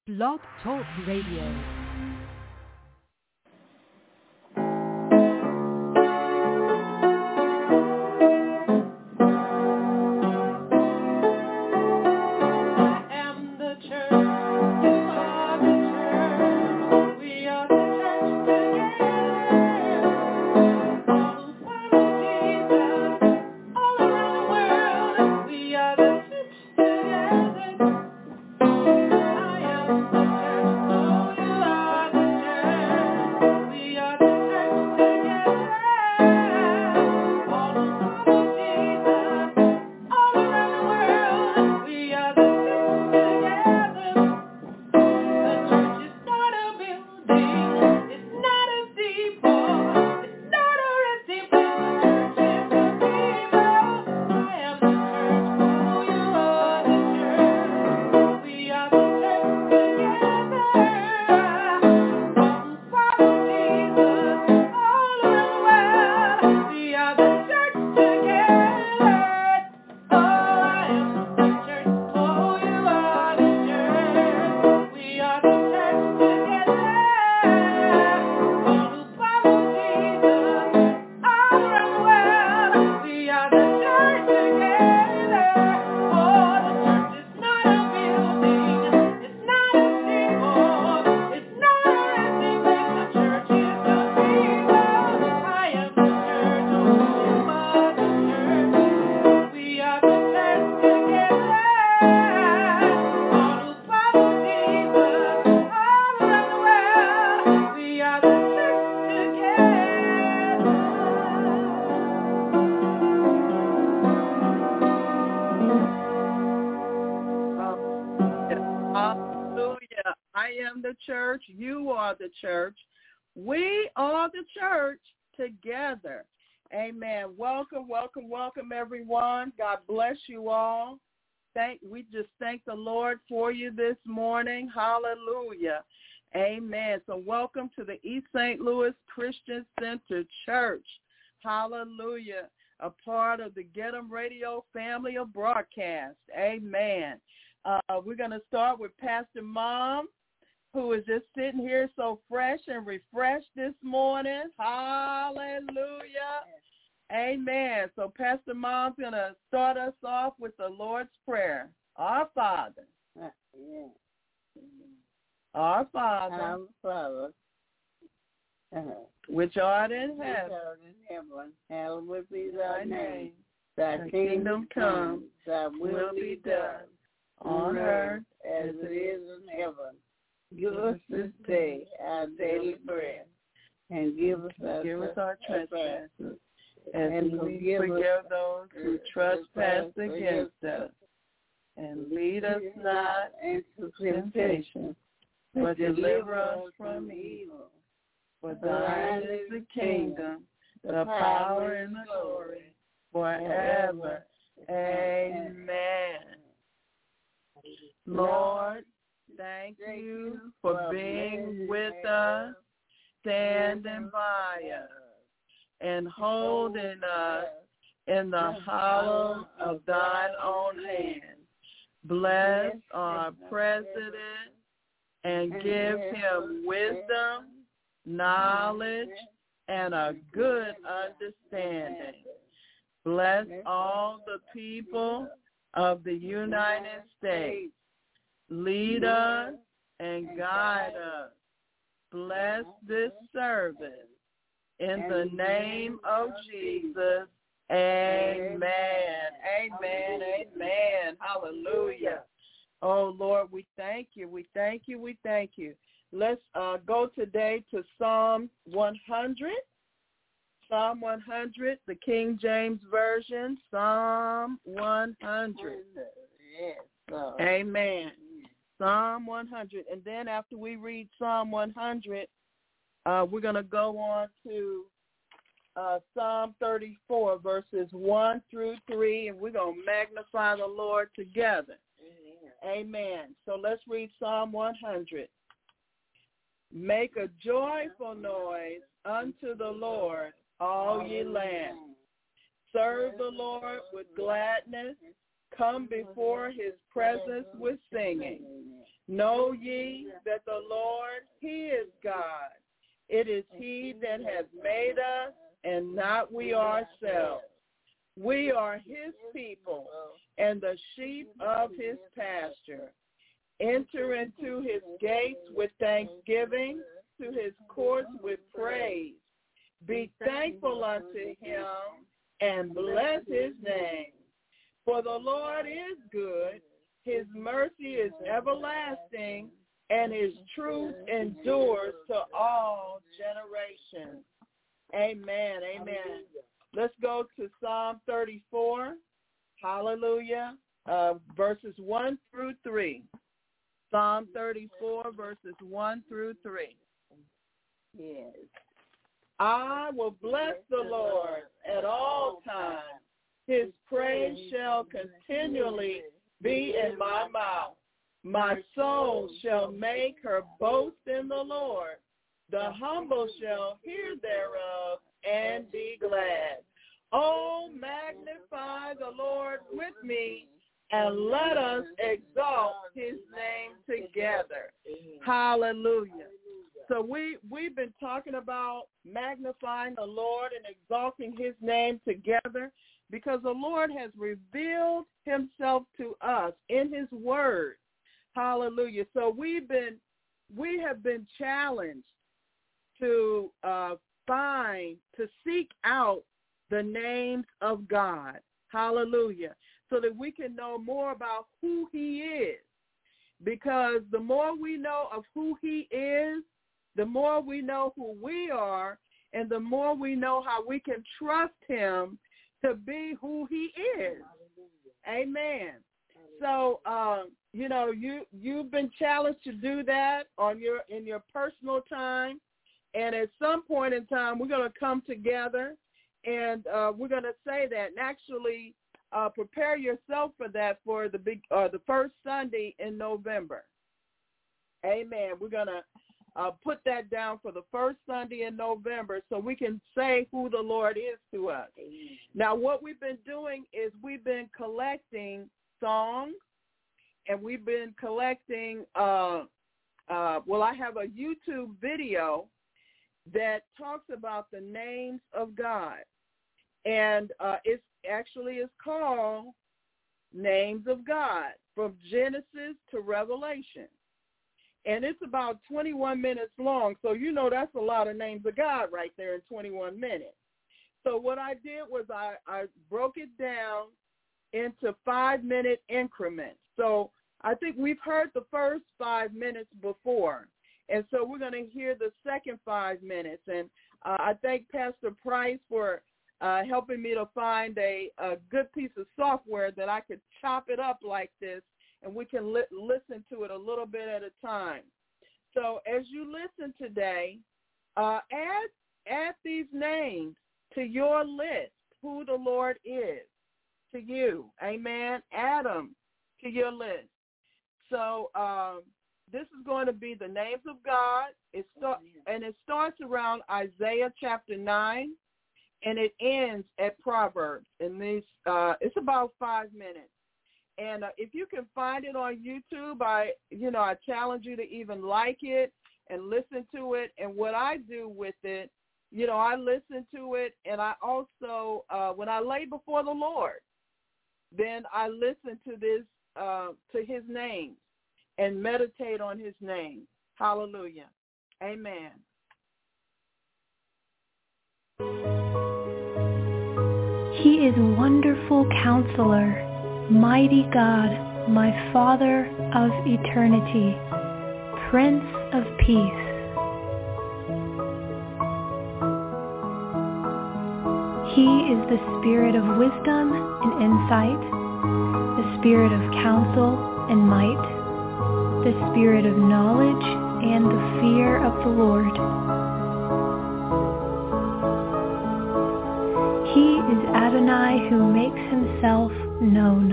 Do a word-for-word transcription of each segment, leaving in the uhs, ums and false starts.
Blog Talk Radio. Church, you are the church. We are the church together. Amen. Welcome, welcome, welcome, everyone. God bless you all. Thank we just thank the Lord for you this morning. Hallelujah. Amen. So welcome to the East Saint Louis Christian Center Church. Hallelujah. A part of the Get 'em Radio family of broadcast. Amen. Uh, we're going to start with Pastor Mom, who is just sitting here so fresh and refreshed this morning. Hallelujah. Amen. So Pastor Mom's going to start us off with the Lord's Prayer. Our Father. Yeah. Our Father. Our Father. Uh-huh. Which art in heaven. Which art in heaven. Hallowed be thy name. Thy, thy kingdom come. Thy will, will be done on earth as it is in heaven. Give us this day our daily bread, and give us our, give us our trespasses, as and we forgive those who trespass against us. And lead us not into temptation, but deliver us from evil. For thine is the kingdom, the power, and the glory, forever. Amen. Lord, thank you for being with us, standing by us, and holding us in the hollow of thine own hand. Bless our president and give him wisdom, knowledge, and a good understanding. Bless all the people of the United States. Lead us and guide us. Bless this service. In the name of Jesus, amen. Amen, amen. Hallelujah. Oh, Lord, we thank you. We thank you. We thank you. Let's uh, go today to Psalm one hundred. Psalm one hundred, the King James Version, Psalm one hundred. Yes, Lord. Amen. Psalm one hundred. And then after we read Psalm one hundred, uh, we're going to go on to uh, Psalm thirty-four, verses one through three, and we're going to magnify the Lord together. Amen. Amen. So let's read Psalm one hundred. Make a joyful noise unto the Lord, all ye lands. Serve the Lord with gladness. come before his presence with singing. Know ye that the Lord, he is God. It is he that has made us, and not we ourselves. We are his people, and the sheep of his pasture. Enter into his gates with thanksgiving, to his courts with praise. Be thankful unto him, and bless his name. For the Lord is good, his mercy is everlasting, and his truth endures to all generations. Amen, amen. Let's go to Psalm thirty-four, hallelujah, uh, verses one through three. Psalm thirty-four, verses one through three. Yes. I will bless the Lord at all times. His praise shall continually be in my mouth. My soul shall make her boast in the Lord. The humble shall hear thereof and be glad. Oh, magnify the Lord with me, and let us exalt his name together. Hallelujah. So we, we've been talking about magnifying the Lord and exalting his name together, because the Lord has revealed himself to us in his word. Hallelujah. So we've been, we have been challenged to uh, find, to seek out the names of God. Hallelujah. So that we can know more about who he is. Because the more we know of who he is, the more we know who we are, and the more we know how we can trust him to be who he is. Amen. So, um, you know, you, you've been challenged to do that on your in your personal time. And at some point in time, we're going to come together, and uh, we're going to say that. And actually, uh, prepare yourself for that for the big, uh, the first Sunday in November. Amen. We're going to uh, put that down for the first Sunday in November so we can say who the Lord is to us. Now, what we've been doing is we've been collecting songs, and we've been collecting, uh, uh, well, I have a YouTube video that talks about the names of God. And uh, it's actually is called Names of God, from Genesis to Revelation. And it's about twenty-one minutes long. So, you know, that's a lot of names of God right there in twenty-one minutes. So what I did was I, I broke it down into five-minute increments. So I think we've heard the first five minutes before. And so we're going to hear the second five minutes. And uh, I thank Pastor Price for uh, helping me to find a, a good piece of software that I could chop it up like this, and we can li- listen to it a little bit at a time. So as you listen today, uh, add, add these names to your list, who the Lord is to you. Amen. Add them to your list. So um, this is going to be the names of God. It start, and it starts around Isaiah chapter nine, and it ends at Proverbs. And these, uh, it's about five minutes. And uh, if you can find it on YouTube, I, you know, I challenge you to even like it and listen to it. And what I do with it, you know, I listen to it, and I also, uh, when I lay before the Lord, then I listen to this, uh, to his name, and meditate on his name. Hallelujah. Amen. He is wonderful counselor, mighty God, my Father of eternity, Prince of Peace. He is the spirit of wisdom and insight, the spirit of counsel and might, the spirit of knowledge and the fear of the Lord. He is Adonai who makes himself known.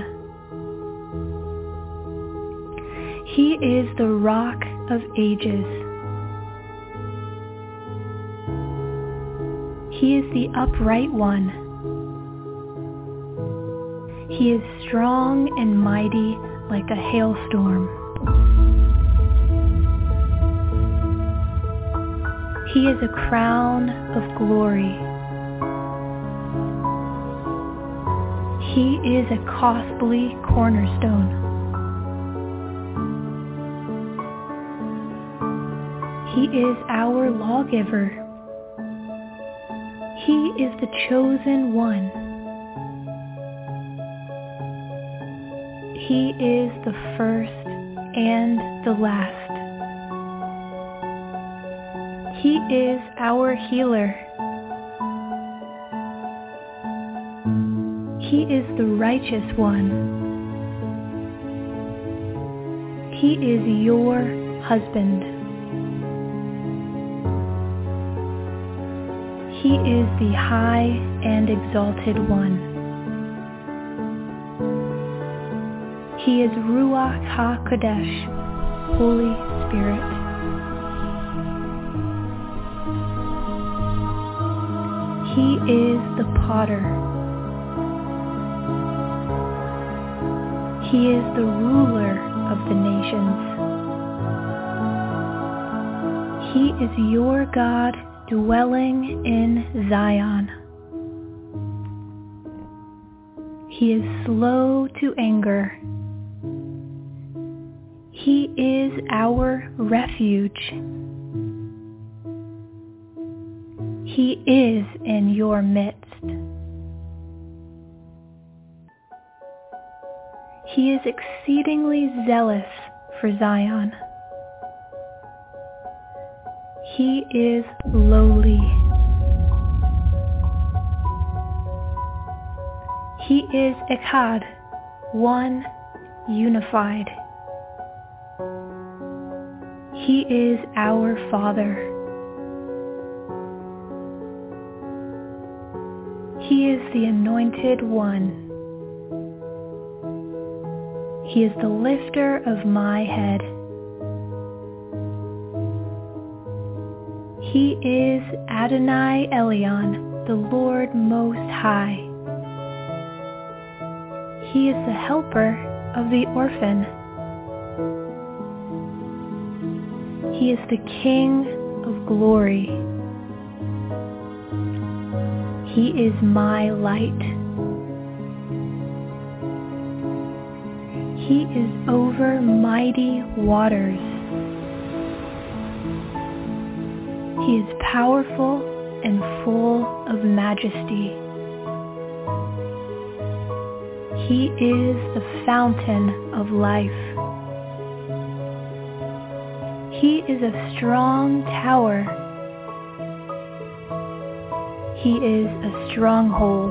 He is the Rock of Ages. He is the Upright One. He is strong and mighty like a hailstorm. He is a crown of glory. He is a costly cornerstone. He is our lawgiver. He is the chosen one. He is the first and the last. He is our healer. He is the righteous one. He is your husband. He is the high and exalted one. He is Ruach HaKodesh, Holy Spirit. He is the potter. He is the ruler of the nations. He is your God dwelling in Zion. He is slow to anger. He is our refuge. He is in your midst. He is exceedingly zealous for Zion. He is lowly. He is Echad, one, unified. He is our Father. He is the Anointed One. He is the lifter of my head. He is Adonai Elyon, the Lord Most High. He is the helper of the orphan. He is the King of glory. He is my light. He is over mighty waters. He is powerful and full of majesty. He is the fountain of life. He is a strong tower. He is a stronghold.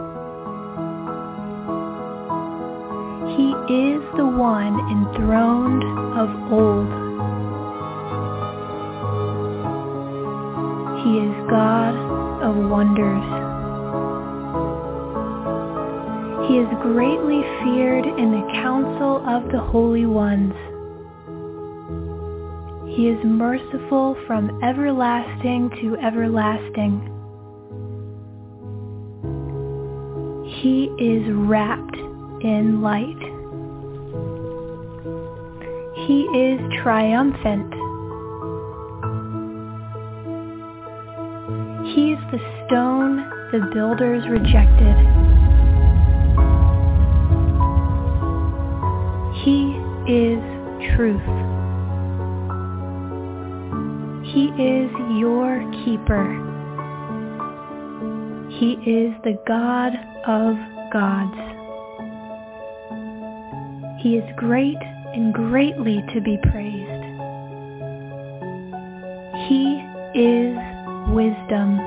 He is the one enthroned of old. He is God of wonders. He is greatly feared in the council of the holy ones. He is merciful from everlasting to everlasting. He is wrapped in light. He is triumphant. He is the stone the builders rejected. He is truth. He is your keeper. He is the God of gods. He is great and greatly to be praised. He is wisdom.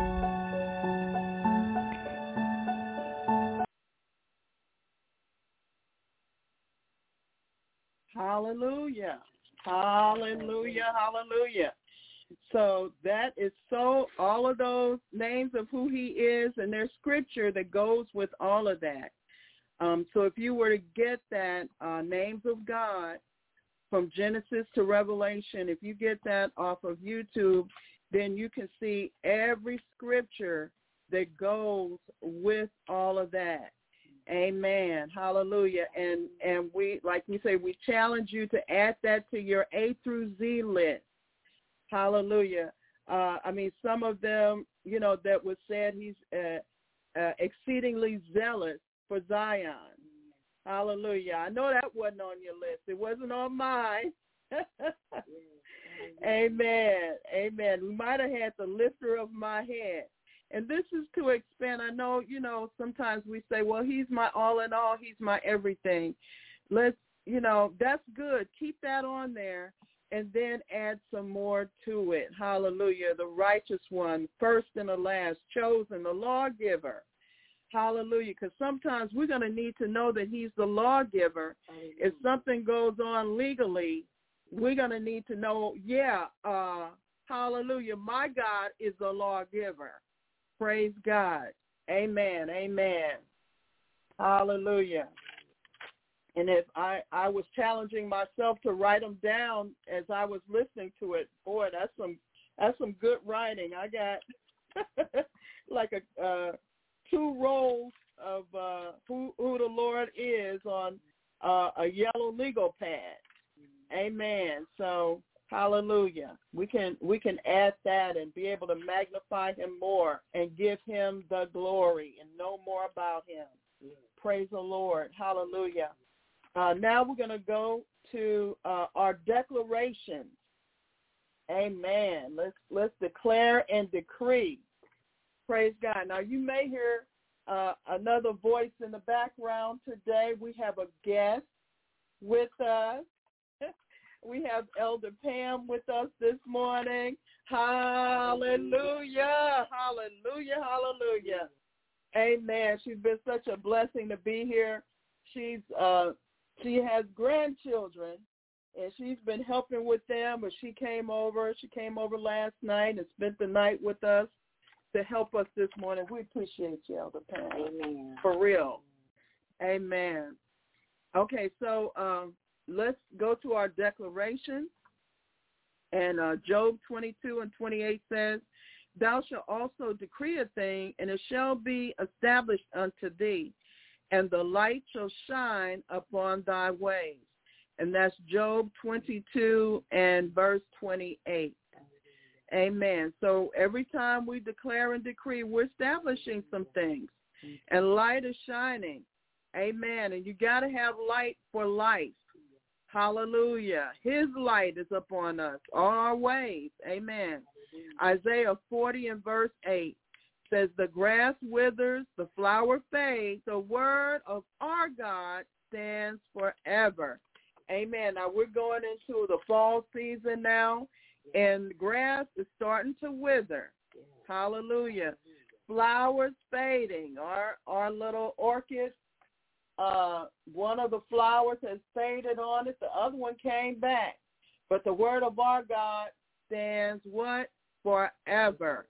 Hallelujah. Hallelujah. Hallelujah. So that is so, all of those names of who he is, and there's scripture that goes with all of that. Um, so if you were to get that uh, names of God from Genesis to Revelation, if you get that off of YouTube, then you can see every scripture that goes with all of that. Amen. Hallelujah. And and we, like we say, we challenge you to add that to your A through Z list. Hallelujah. Uh, I mean, some of them, you know, that was said he's uh, uh, exceedingly zealous for Zion. Hallelujah. I know that wasn't on your list. It wasn't on mine. Amen. Amen. We might have had the lifter of my head. And this is to expand. I know, you know, sometimes we say, well, he's my all in all. He's my everything. Let's, you know, that's good. Keep that on there and then add some more to it. Hallelujah. The righteous one, first and the last, chosen, the lawgiver. Hallelujah. Because sometimes we're going to need to know that he's the lawgiver. If something goes on legally, we're going to need to know, yeah, uh, hallelujah, my God is the lawgiver. Praise God. Amen. Amen. Hallelujah. And if I, I was challenging myself to write them down as I was listening to it, boy, that's some that's some good writing. I got like a uh, two rolls of uh, who, who the Lord is on uh, a yellow legal pad. Amen. So hallelujah. We can we can add that and be able to magnify him more and give him the glory and know more about him. Yeah. Praise the Lord. Hallelujah. Uh, now we're going to go to uh, our declarations. Amen. Let's let's declare and decree. Praise God. Now you may hear uh, another voice in the background today. We have a guest with us. We have Elder Pam with us this morning. Hallelujah. Hallelujah. Hallelujah. Amen. She's been such a blessing to be here. She's uh, she has grandchildren, and she's been helping with them. But she came over. She came over last night and spent the night with us to help us this morning. We appreciate you, Elder Pam. Amen. For real. Amen. Okay, so um, let's go to our declaration. And uh, Job twenty-two and twenty-eight says, thou shalt also decree a thing, and it shall be established unto thee, and the light shall shine upon thy ways. And that's Job twenty-two and verse twenty-eight. Amen. So every time we declare and decree, we're establishing some things, and light is shining. Amen. And you got to have light for life. Hallelujah. His light is upon us, all our ways. Amen. Isaiah forty and verse eight says, the grass withers, the flower fades, the word of our God stands forever. Amen. Now we're going into the fall season now, and grass is starting to wither. Hallelujah. Flowers fading. Our, our little orchid, Uh, one of the flowers has faded on it. The other one came back. But the word of our God stands what? Forever.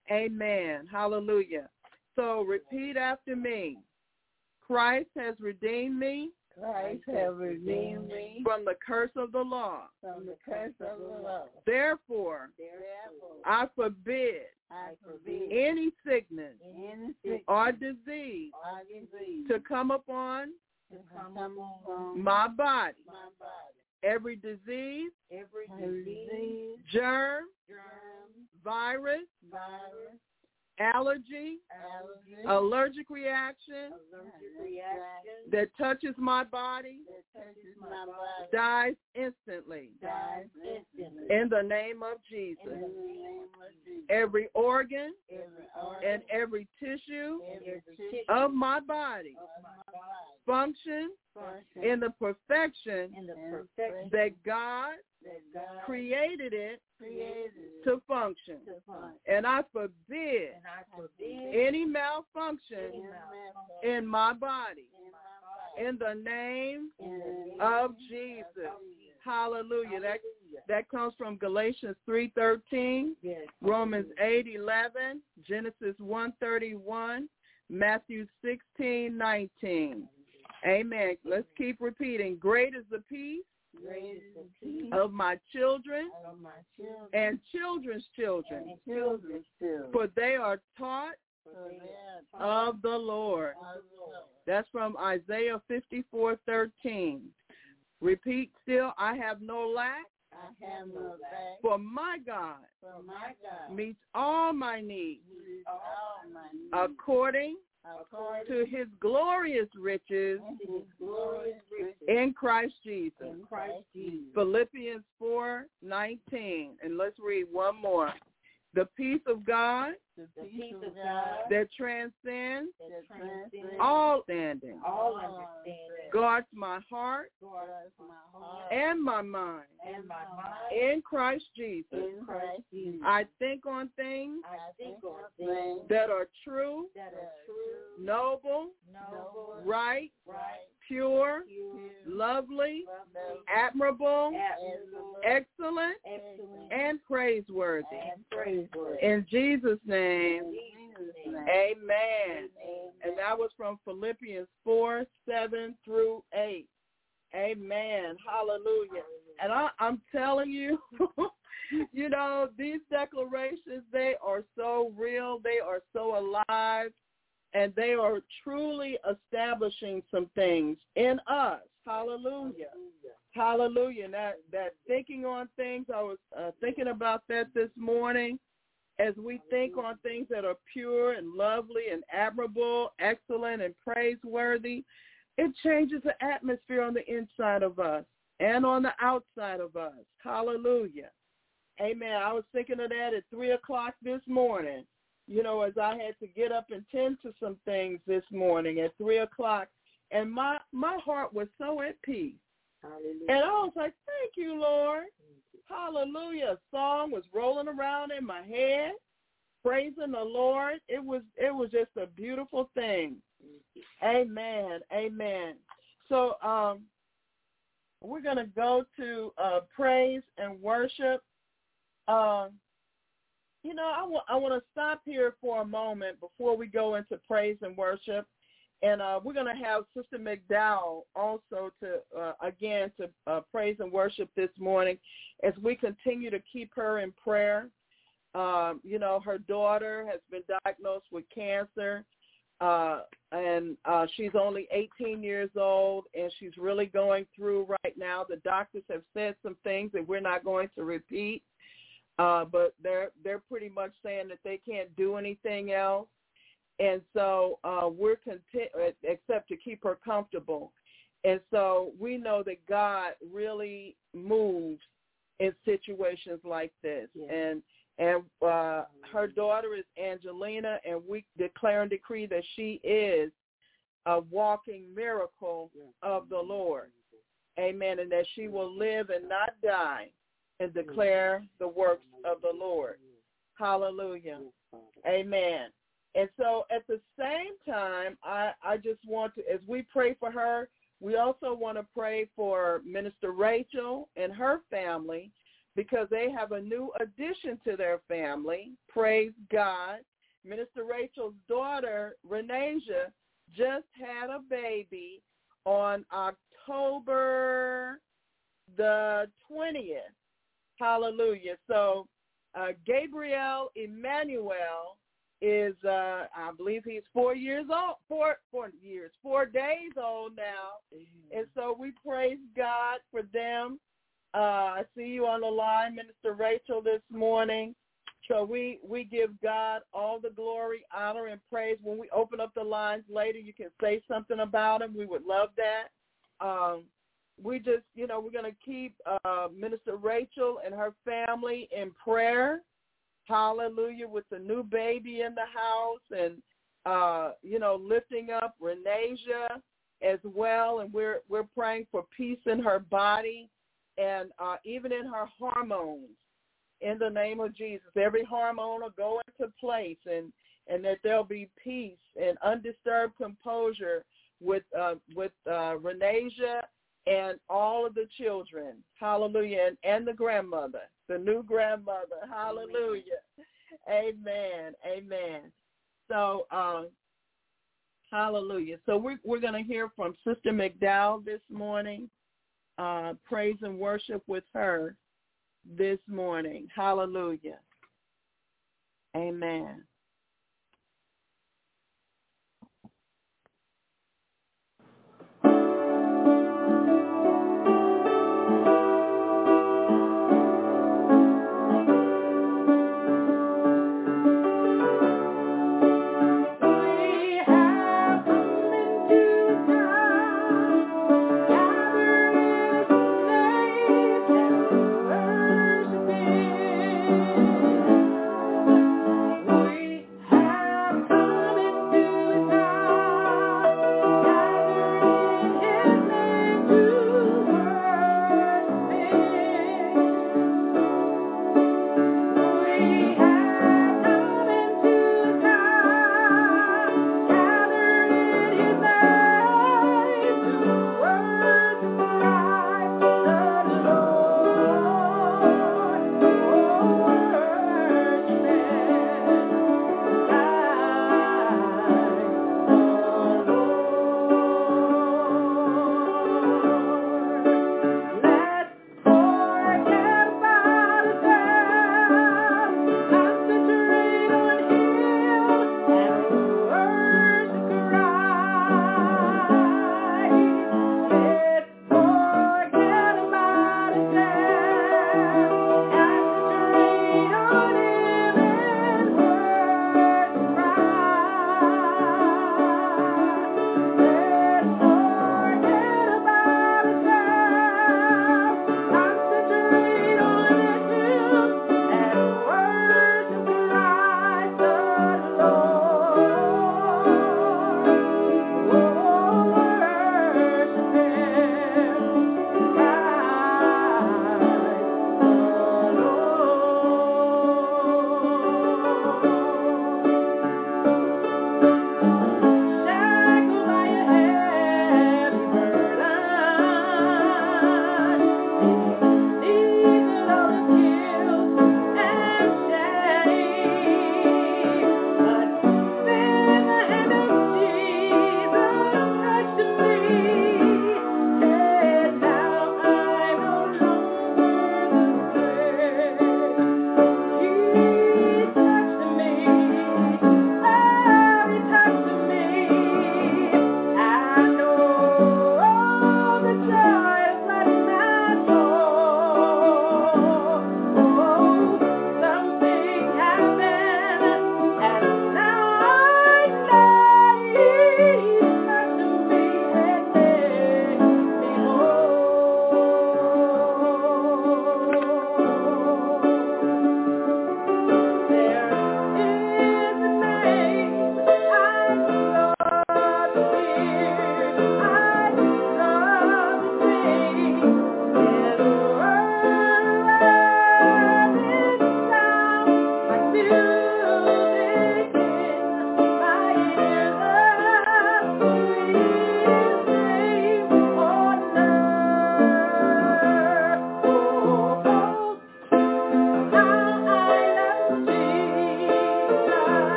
Amen. Hallelujah. So repeat after me. Christ has redeemed me. Christ has redeemed me from the curse of the law. From the curse of the law. Therefore, Therefore, I forbid, I forbid any sickness, any sickness or disease or disease to come upon to come upon my body. my body. Every disease, Every disease, germ, germ, virus, virus, allergy, allergy, allergic reaction allergic reaction that touches my body that touches my body dies instantly dies instantly. in the name of Jesus. In the name of Jesus. Every organ Every organ and every tissue every tissue of my body of my body function function in the perfection in the perfection that God that God created it created to function. to function. And I forbid And I forbid any malfunction any malfunction in my body in my body. in the name In the name of Jesus. Hallelujah. That that comes from Galatians three thirteen, Yes. Romans eight eleven, Genesis one thirty-one, Matthew sixteen nineteen. Amen. Let's keep repeating. Great is the peace Great is the peace of my children of my children and children's children, and children's children. for they are taught of the Lord. That's from Isaiah fifty-four thirteen. Repeat still, I have no lack. I have no lack. For my God, For my God meets all my needs meets all my needs according according to his glorious riches to his glorious riches in Christ Jesus. in Christ Jesus. Philippians four nineteen. And let's read one more. The peace of God The peace of God that transcends that transcends all standing all understanding guards my heart guards my heart and my mind and my mind in Christ Jesus. in Christ Jesus. I think on things I think on things that are true, that are true, noble, noble, right, right, pure, pure, lovely, lovely, admirable, admirable, excellent, excellent, and praiseworthy. and praiseworthy. In Jesus' name, In Jesus' name. amen. Amen. And that was from Philippians four, seven through eight. Amen. Hallelujah. And I, I'm telling you, you know, these declarations, they are so real. They are so alive. And they are truly establishing some things in us. Hallelujah. Hallelujah. And that, that thinking on things, I was uh, thinking about that this morning. As we think on things that are pure and lovely and admirable, excellent and praiseworthy, it changes the atmosphere on the inside of us and on the outside of us. Hallelujah. Amen. I was thinking of that at three o'clock this morning, you know, as I had to get up and tend to some things this morning at three o'clock. And my, my heart was so at peace. Hallelujah. And I was like, thank you, Lord. Hallelujah. A song was rolling around in my head, praising the Lord. It was it was just a beautiful thing. Amen. Amen. So um, we're going to go to uh, praise and worship. Um, you know, I, w- I want to stop here for a moment before we go into praise and worship. And uh, we're going to have Sister McDowell also to, uh, again, to uh, praise and worship this morning as we continue to keep her in prayer. Um, you know, her daughter has been diagnosed with cancer, uh, and uh, she's only eighteen years old, and she's really going through right now. The doctors have said some things that we're not going to repeat, uh, but they're they're pretty much saying that they can't do anything else. And so uh, we're content, except to keep her comfortable. And so we know that God really moves in situations like this. Yeah. And and uh, her daughter is Angelina, and we declare and decree that she is a walking miracle of the Lord. Amen. And that she will live and not die and declare the works of the Lord. Hallelujah. Amen. And so at the same time, I, I just want to, as we pray for her, we also want to pray for Minister Rachel and her family, because they have a new addition to their family. Praise God. Minister Rachel's daughter, Renasia, just had a baby on October the twentieth. Hallelujah. So uh, Gabriel Emmanuel is, uh, I believe he's four years old, four, four years, four days old now. Mm-hmm. And so we praise God for them. Uh, I see you on the line, Minister Rachel, this morning. So we, we give God all the glory, honor, and praise. When we open up the lines later, you can say something about him. We would love that. Um, we just, you know, we're going to keep uh, Minister Rachel and her family in prayer. Hallelujah, with the new baby in the house, and, uh, you know, lifting up Renasia as well. And we're we're praying for peace in her body and uh, even in her hormones. In the name of Jesus, every hormone will go into place, and, and that there'll be peace and undisturbed composure with uh, with uh, Renasia and all of the children. Hallelujah, and, and the grandmother, the new grandmother. Hallelujah. Amen. Amen. So, um, hallelujah. So we're, we're going to hear from Sister McDowell this morning, uh, praise and worship with her this morning. Hallelujah. Amen.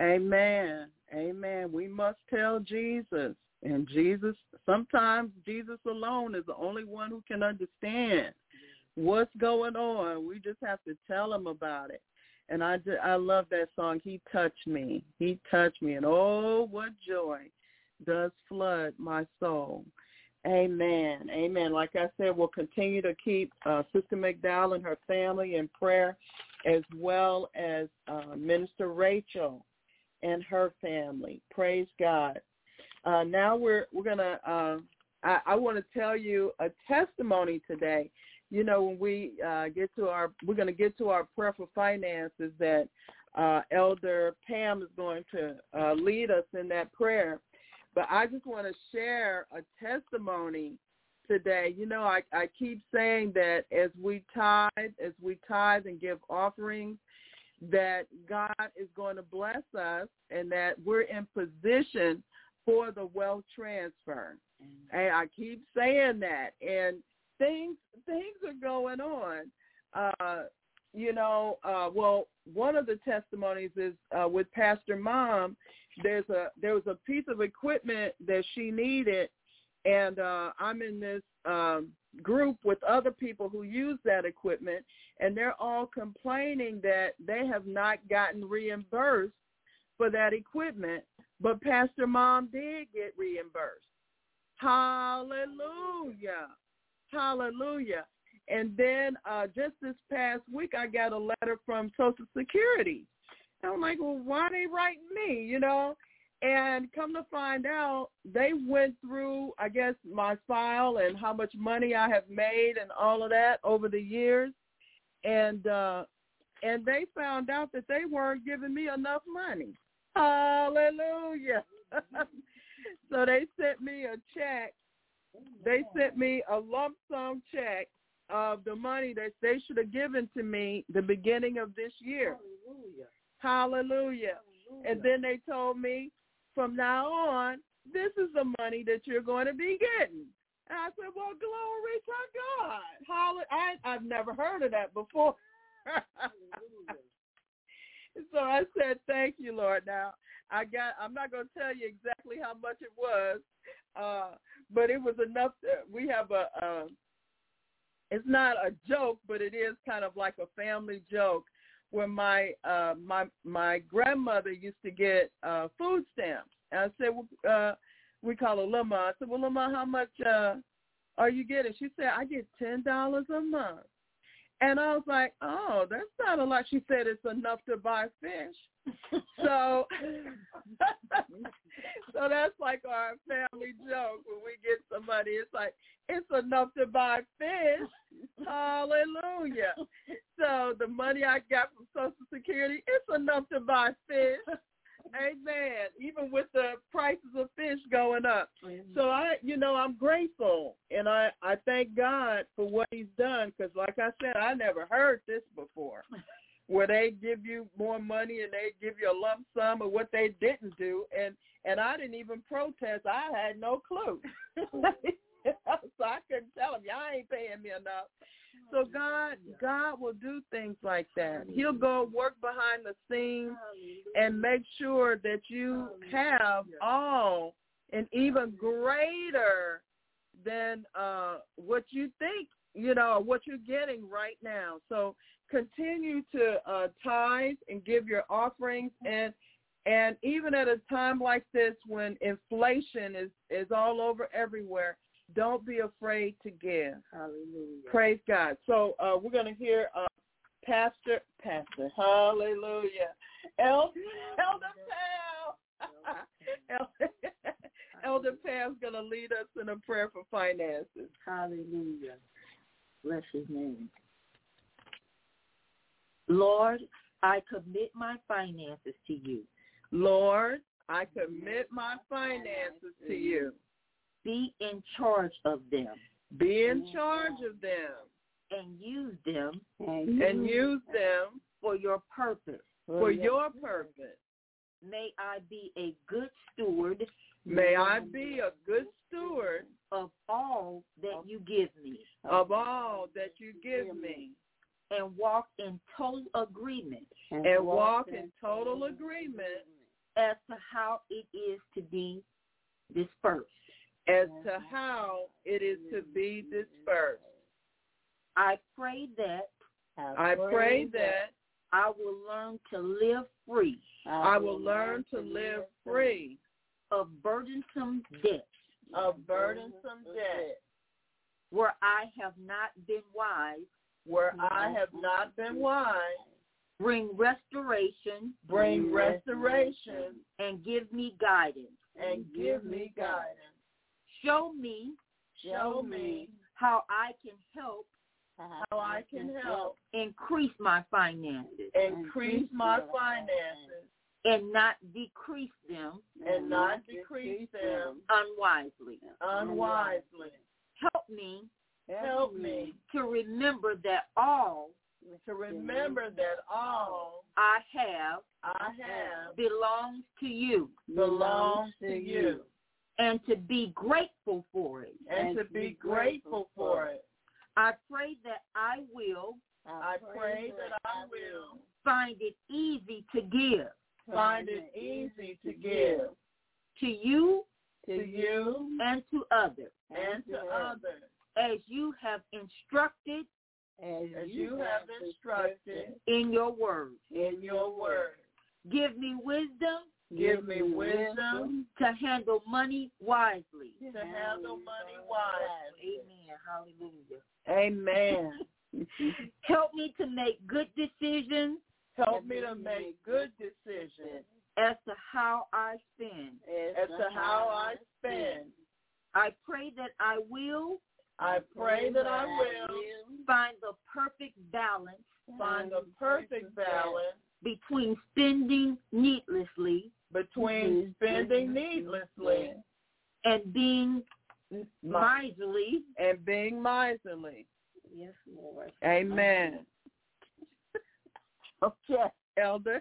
Amen. Amen. We must tell Jesus. And Jesus, sometimes Jesus alone is the only one who can understand what's going on. We just have to tell him about it. And I, just, I love that song, He Touched Me. He touched me. And oh, what joy does flood my soul. Amen. Amen. Like I said, we'll continue to keep uh, Sister McDowell and her family in prayer, as well as uh, Minister Rachel and her family. Praise God. Uh, now we're we're gonna. Uh, I, I want to tell you a testimony today. You know, when we uh, get to our, we're going to get to our prayer for finances. That uh, Elder Pam is going to uh, lead us in that prayer. But I just want to share a testimony today. You know, I, I keep saying that as we tithe, as we tithe and give offerings, that God is going to bless us and that we're in position for the wealth transfer. Mm-hmm. And I keep saying that. And things things are going on. Uh, you know, uh, well, one of the testimonies is uh, with Pastor Mom. There's a there was a piece of equipment that she needed, and uh, I'm in this um, group with other people who use that equipment, and they're all complaining that they have not gotten reimbursed for that equipment, but Pastor Mom did get reimbursed. Hallelujah. Hallelujah. And then uh, just this past week, I got a letter from Social Security. And I'm like, well, why are they writing me, you know? And come to find out, they went through, I guess, my file and how much money I have made and all of that over the years. And uh, and they found out that they weren't giving me enough money. Hallelujah. So they sent me a check. They sent me a lump sum check of the money that they should have given to me the beginning of this year. Hallelujah. Hallelujah. Hallelujah. And then they told me, from now on, this is the money that you're going to be getting. And I said, well, glory to God. Hallelujah. I, I've never heard of that before. So I said, thank you, Lord. Now, I got, I'm not going to tell you exactly how much it was, uh, but it was enough. To, we have a, uh, it's not a joke, but it is kind of like a family joke where my uh, my my grandmother used to get uh, food stamps. And I said, well, uh, we call her Lama. I said, well, Lama, how much uh, are you getting? She said, I get ten dollars a month. And I was like, oh, that's not a lot. She said it's enough to buy fish. so so that's like our family joke when we get somebody. It's like, it's enough to buy fish. Hallelujah. So the money I got from Social Security, it's enough to buy fish. Amen. Even with the prices of fish going up. Mm-hmm. So, I, you know, I'm grateful, and I, I thank God for what he's done, because like I said, I never heard this before, where they give you more money and they give you a lump sum of what they didn't do, and, and I didn't even protest. I had no clue. So I couldn't tell them, y'all ain't paying me enough. So God, God will do things like that. He'll go work behind the scenes and make sure that you have all and even greater than uh, what you think, you know, what you're getting right now. So continue to uh, tithe and give your offerings, and and even at a time like this when inflation is, is all over everywhere, don't be afraid to give. Hallelujah. Praise God. So uh, we're going to hear uh, Pastor, Pastor, hallelujah, El, Elder Pam. Elder Pam's going to lead us in a prayer for finances. Hallelujah. Bless his name. Lord, I commit my finances to you. Lord, I commit my finances to you. Be in charge of them. Be in charge of them. And use them. And, and use them. For your purpose. For your purpose. May I be a good steward. May I be a good steward. Of all that you give me. Of all that you give me. And walk in total agreement. And walk in total agreement. as to how it is to be dispersed. As to how it is to be dispersed. I pray that I pray that I will learn to live free I will learn to live free of burdensome debts, of burdensome debt, where I have not been wise, where I have not been wise. Bring restoration, Bring restoration, and give me guidance. and give me guidance. Show me Show me how I can help how I can help increase my finances increase my finances and not decrease them and not decrease them unwisely. unwisely. Help me Help me to remember that all to remember that all I have I have belongs to you, belongs to you, and to be grateful for it. and to be grateful for it. I pray that I will I pray that I will find it easy to give find it easy to give to you to you and to others, and to others, as you have instructed as you have instructed in your word. in your word. Give me wisdom Give me wisdom to handle money wisely. to handle money wisely. Amen. Hallelujah. Amen. Help me to make good decisions Help me to make good decisions as to how I spend. as to how I spend. I pray that I will I pray that I will find the perfect balance find the perfect balance between spending needlessly between spending needlessly and being miserly. and being miserly. Yes, Lord. Amen. Okay. Elder,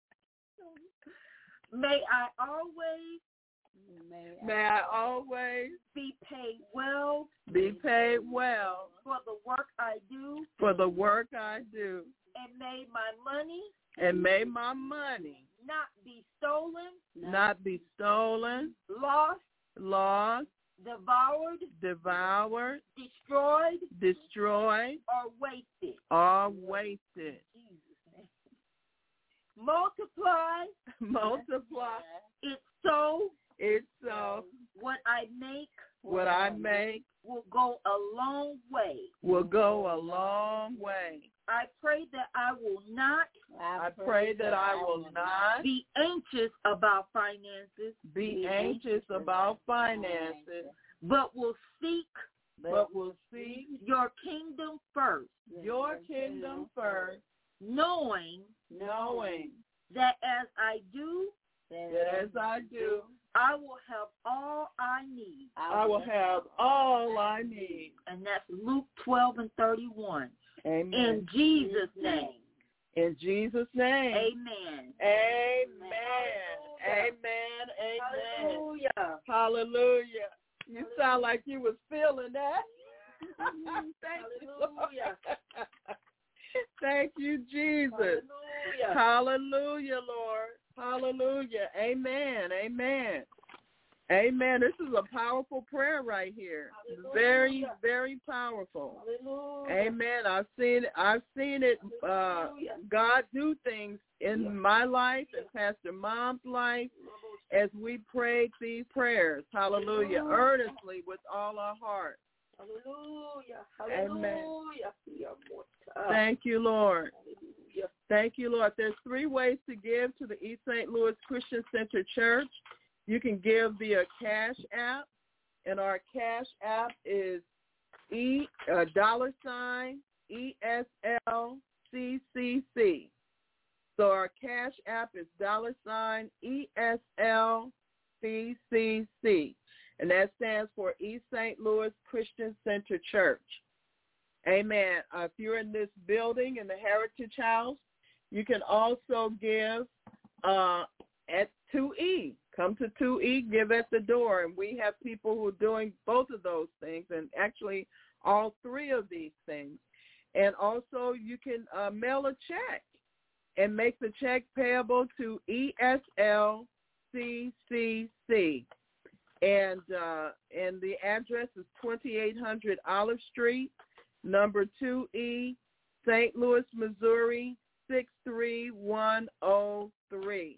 May I always may I always be paid well be paid well for the work I do, for the work I do, and may my money and may my money not be stolen, not be stolen, lost, lost, devoured, devoured, destroyed, destroyed, or wasted. or wasted. Multiply Multiply it so it so what I make what I make will go a long way. will go a long way. I pray that I will not I pray that I will not be anxious about finances, be anxious about finances, but will seek but will seek your kingdom first, your kingdom first, knowing knowing that as I do, that as I do, I will have all I need. I will have all I need. And that's Luke twelve and thirty-one. Amen. In Jesus' name. In Jesus' name. Amen. Amen. Amen. Amen. Hallelujah. Hallelujah. You sound like you was feeling that. Thank Hallelujah. you. Thank you, Jesus. Hallelujah. Hallelujah, Lord. Hallelujah. Amen. Amen. Amen. This is a powerful prayer right here. Hallelujah. Very, very powerful. Hallelujah. Amen. I've seen I've seen it uh, God do things in my life and Pastor Mom's life as we prayed these prayers. Hallelujah. Hallelujah. Earnestly with all our heart. Hallelujah. Amen. Hallelujah. Thank you, Lord. Hallelujah. Thank you, Lord. There's three ways to give to the East Saint Louis Christian Center Church. You can give via Cash App, and our Cash App is E uh, dollar sign E S L C C C. So our Cash App is dollar sign E S L C C C, and that stands for East Saint Louis Christian Center Church. Amen. Uh, if you're in this building in the Heritage House, you can also give uh, at two E. Come to two E, give at the door, and we have people who are doing both of those things, and actually all three of these things. And also you can uh, mail a check and make the check payable to E S L C C C. And uh, and the address is twenty-eight hundred Olive Street, number two E, Saint Louis, Missouri, six three one oh three.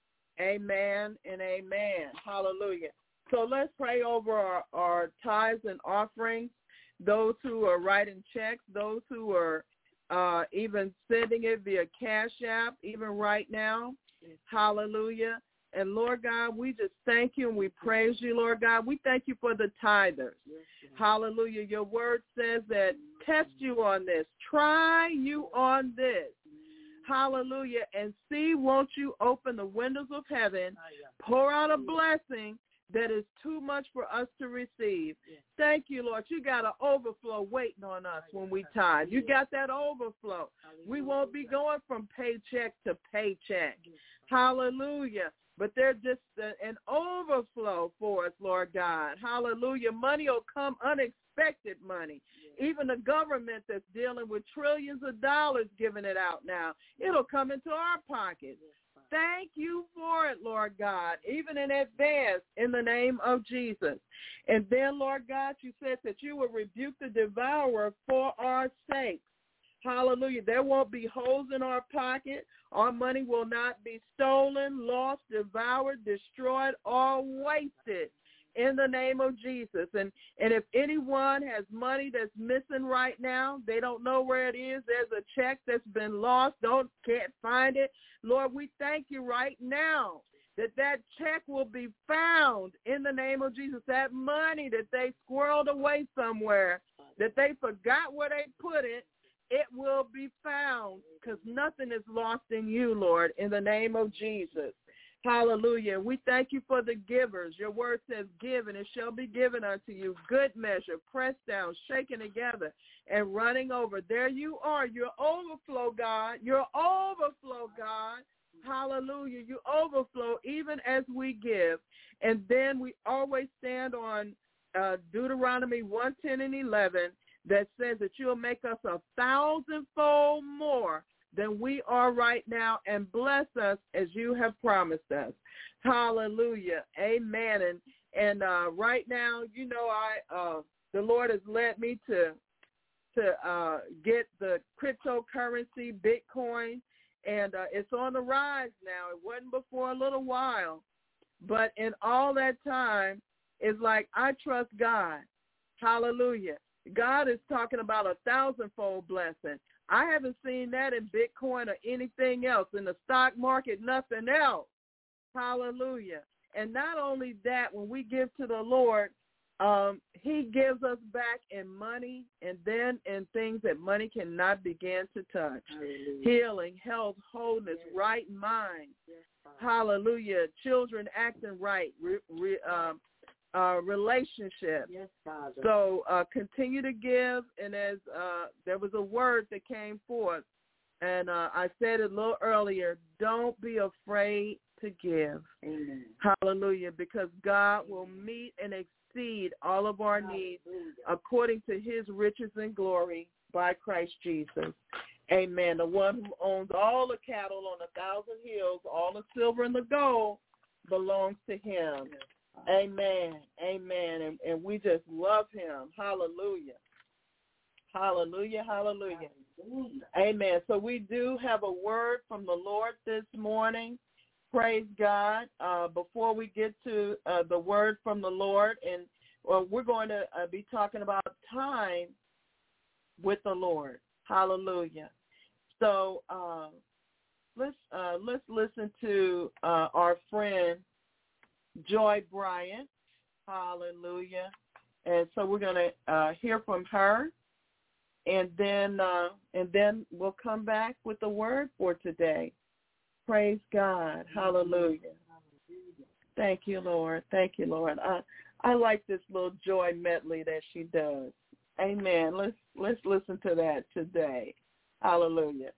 Amen and amen. Hallelujah. So let's pray over our, our tithes and offerings, those who are writing checks, those who are uh, even sending it via Cash App, even right now. Hallelujah. And, Lord God, we just thank you and we praise you, Lord God. We thank you for the tithers. Hallelujah. Your word says that test you on this. Try you on this. Hallelujah. And see, won't you open the windows of heaven, pour out a blessing that is too much for us to receive. Thank you, Lord. You got an overflow waiting on us when we tithe. You got that overflow. We won't be going from paycheck to paycheck. Hallelujah. But they're just an overflow for us, Lord God. Hallelujah. Money will come, unexpected money. Even the government that's dealing with trillions of dollars giving it out now, it'll come into our pockets. Thank you for it, Lord God, even in advance, in the name of Jesus. And then, Lord God, you said that you will rebuke the devourer for our sake. Hallelujah. There won't be holes in our pocket. Our money will not be stolen, lost, devoured, destroyed, or wasted in the name of Jesus. And and if anyone has money that's missing right now, they don't know where it is, there's a check that's been lost, don't can't find it, Lord, we thank you right now that that check will be found in the name of Jesus. That money that they squirreled away somewhere, that they forgot where they put it, it will be found, because nothing is lost in you, Lord, in the name of Jesus. Hallelujah. We thank you for the givers. Your word says, give, and it shall be given unto you. Good measure, pressed down, shaken together, and running over. There you are. Your overflow, God. Your overflow, God. Hallelujah. You overflow even as we give. And then we always stand on uh, Deuteronomy one ten and eleven, that says that you'll make us a thousandfold more than we are right now, and bless us as you have promised us. Hallelujah. Amen. And and uh, right now, you know, I uh, the Lord has led me to to uh, get the cryptocurrency, Bitcoin, and uh, it's on the rise now. It wasn't before a little while, but in all that time, it's like I trust God. Hallelujah. God is talking about a thousandfold blessing. I haven't seen that in Bitcoin or anything else. In the stock market, nothing else. Hallelujah. And not only that, when we give to the Lord, um, he gives us back in money and then in things that money cannot begin to touch. Hallelujah. Healing, health, wholeness, yes. Right mind. Yes, hallelujah. Children acting right. Re, re, um, Uh, relationship. Yes, Father. So uh, continue to give, and as uh, there was a word that came forth, and uh, I said it a little earlier, don't be afraid to give. Amen. Hallelujah, because God Amen. Will meet and exceed all of our Hallelujah. Needs according to his riches and glory by Christ Jesus. Amen. The one who owns all the cattle on a thousand hills, all the silver and the gold belongs to him. Yes. Amen. Amen. And, and we just love him. Hallelujah. Hallelujah. Hallelujah. Hallelujah. Amen. So we do have a word from the Lord this morning. Praise God. Uh, before we get to uh, the word from the Lord, and well, we're going to uh, be talking about time with the Lord. Hallelujah. So uh, let's uh, let's listen to uh, our friend Joy Bryant. Hallelujah. And so we're going to uh, hear from her, and then uh, and then we'll come back with the word for today. Praise God. Hallelujah. Thank you, Lord. Thank you, Lord. I I like this little Joy medley that she does. Amen. Let's let's listen to that today. Hallelujah.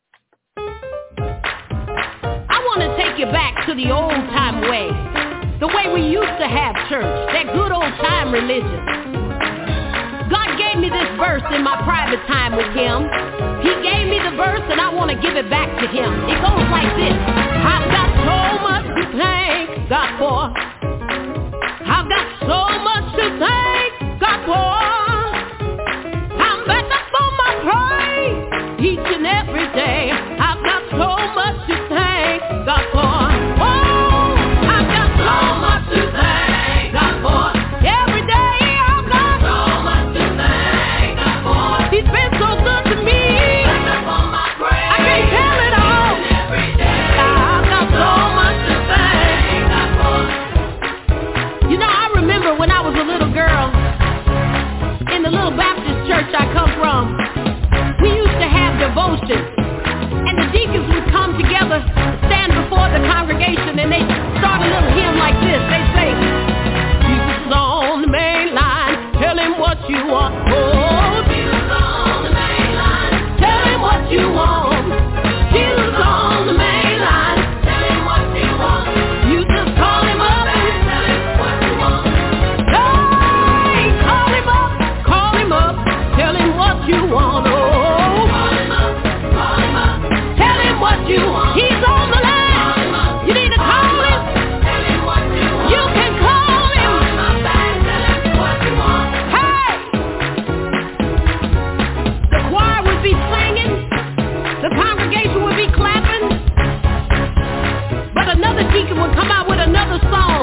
I want to take you back to the old time way. The way we used to have church, that good old time religion. God gave me this verse in my private time with him. He gave me the verse and I want to give it back to him. It goes like this. I've got so much to thank God for. I've got so much to thank God for. I'm back up on my praise each and every day. I've got so much to thank God for. Oh, I've got so much to thank God for. Every day I've got so much to thank God for. He's been so good to me. Back up on my praise. I can't tell it all. Every day I've got so much to thank God for. You know, I remember when I was a little girl in the little Baptist church I come from, we used to have devotion, and the deacons would come together, stand before the congregation, and they start a little hymn like this. They say, Jesus on the main line, tell him what you want. Oh, Jesus on the main line, tell him what you want. Jesus on the main line, tell him what you want. You just call him up and tell him what you want. Hey, call him up, call him up, tell him what you want. Oh, call him up, call him up, tell him what you want. He's on the line. You need to call him. Tell him what you want. You can call him. Call him up and tell him what you want. Hey! The choir would be singing. The congregation would be clapping. But another deacon would come out with another song.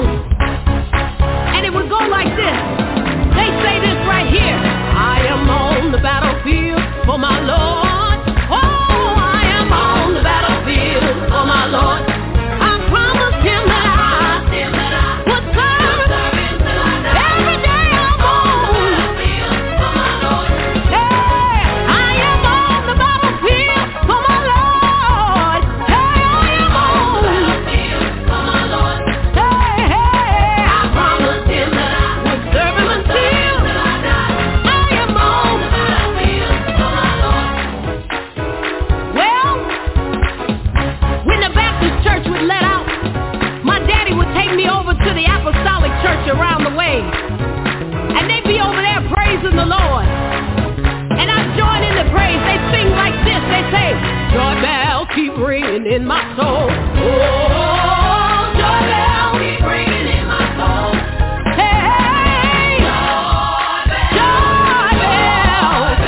And it would go like this. They say this right here. I am on the battlefield for my Lord. Oh, I am on the battlefield for my Lord. I promised him that I would serve him every day I'm on the battlefield for my Lord. Hey, I am on the battlefield for my Lord. Hey, I am on the battlefield for my Lord. Hey, hey, I promised him that I would serve him until I am on the battlefield for my Lord. Well, when the Baptist church would let out, my daddy would take me over to the apostolic church around the way. And they'd be over there praising the Lord. And I'd join in the praise. They sing like this. They say, joy bells keep ringing in my soul. Oh, joy bells keep ringing in my soul. Hey, joy bells,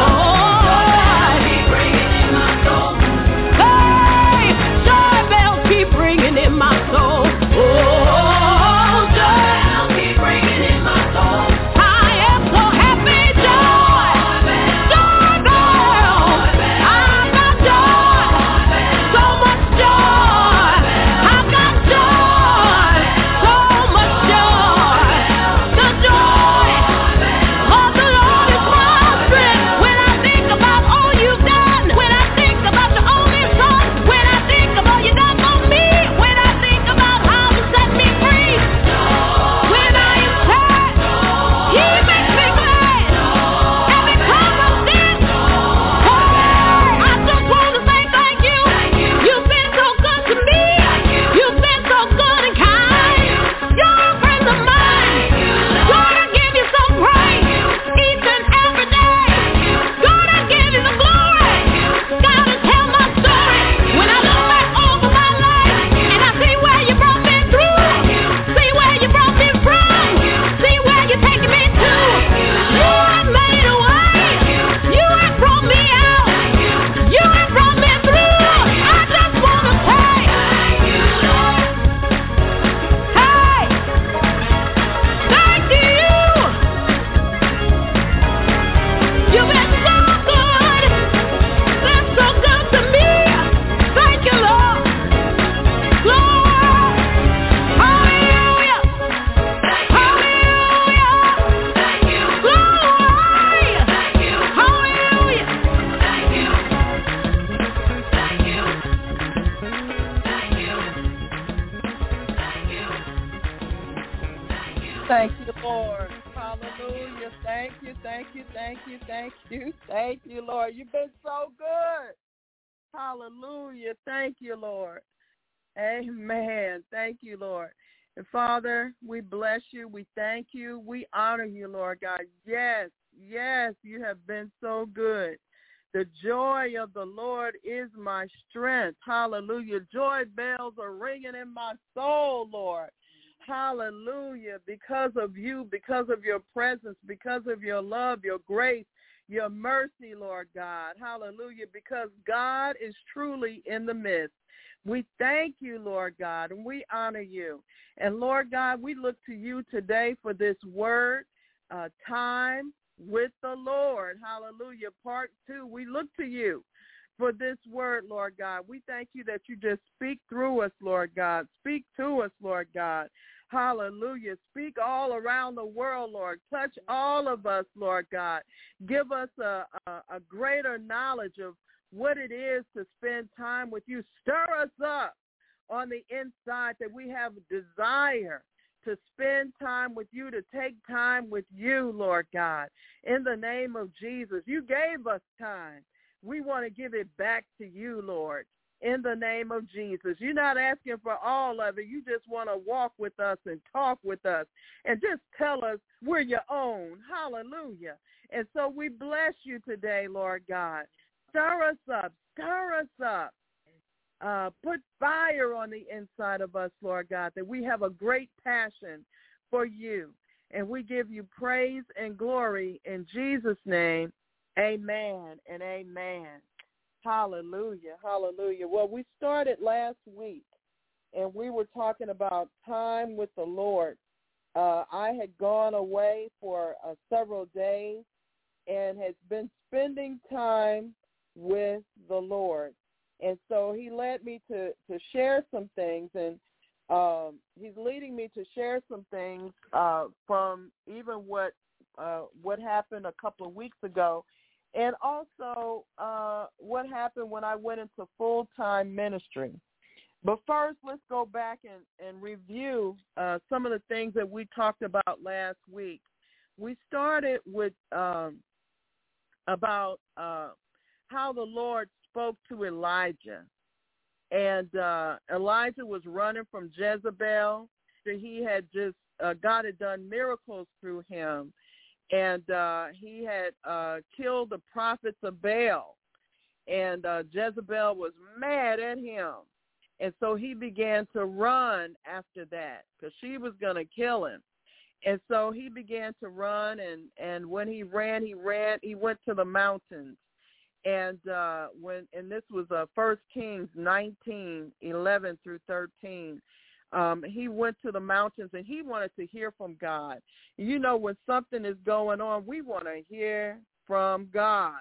joy keep ringing in my soul. Hey, joy bells keep ringing in my soul. Oh, joy bells keep ringing in my soul. I am so happy, joy, joy bells. I've got joy, so much joy. I've got joy, so much joy. The joy of the Lord is my strength. When I think about all you've done, when I think about your only son, when I think of all you done for me, when I think about how you set me free, when I am sad, he makes me glad. And because of this, oh, I just want to say thank you. You've been so good to me. You've been so good and kind. You're a friend of mine. Gonna give you some praise each and every day. Gonna give you the glory. Gotta tell my story. When I look back over my life and I see where you brought me through, see where you brought me from, see where you're taking me to. You have made a way. You have brought me out. You have brought me through. I just want to say, hey, thank you. You've been so good. Been so good to me. Thank you, Lord. Glory. Hallelujah. Hallelujah. Thank you. Glory. Thank you. Hallelujah. Thank you. Thank you. Thank you. Thank you. Thank you, Lord. Hallelujah. Thank you, thank you, thank you, thank you, thank you, Lord. You've been so good. Hallelujah. Thank you, Lord. Amen. Thank you, Lord. And Father, we bless you. We thank you. We honor you, Lord God. Yes, yes, you have been so good. The joy of the Lord is my strength. Hallelujah. Joy bells are ringing in my soul, Lord. Hallelujah. Because of you, because of your presence, because of your love, your grace, your mercy, Lord God. Hallelujah. Because God is truly in the midst. We thank you, Lord God, and we honor you. And, Lord God, we look to you today for this word, uh, time with the Lord. Hallelujah. Part two, we look to you for this word, Lord God. We thank you that you just speak through us, Lord God. Speak to us, Lord God. Hallelujah. Speak all around the world, Lord. Touch all of us, Lord God. Give us a, a, a greater knowledge of what it is to spend time with you. Stir us up on the inside that we have a desire to spend time with you, to take time with you, Lord God. In the name of Jesus, you gave us time. We want to give it back to you, Lord, in the name of Jesus. You're not asking for all of it. You just want to walk with us and talk with us and just tell us we're your own. Hallelujah. And so we bless you today, Lord God. Stir us up. Stir us up. Uh, put fire on the inside of us, Lord God, that we have a great passion for you. And we give you praise and glory in Jesus' name. Amen and amen. Hallelujah. Hallelujah. Well, we started last week, and we were talking about time with the Lord. Uh, I had gone away for uh, several days and has been spending time with the Lord. And so he led me to, to share some things, and um, he's leading me to share some things uh, from even what uh, what happened a couple of weeks ago, and also uh, what happened when I went into full-time ministry. But first, let's go back and, and review uh, some of the things that we talked about last week. We started with um, about uh, how the Lord spoke to Elijah. And uh, Elijah was running from Jezebel. He had just, uh, God had done miracles through him. And uh, he had uh, killed the prophets of Baal. And uh, Jezebel was mad at him. And so he began to run after that because she was going to kill him. And so he began to run, and, and when he ran, he ran, he went to the mountains. And uh, when and this was uh, First Kings nineteen, eleven through thirteen. Um, he went to the mountains, and he wanted to hear from God. You know, when something is going on, we want to hear from God.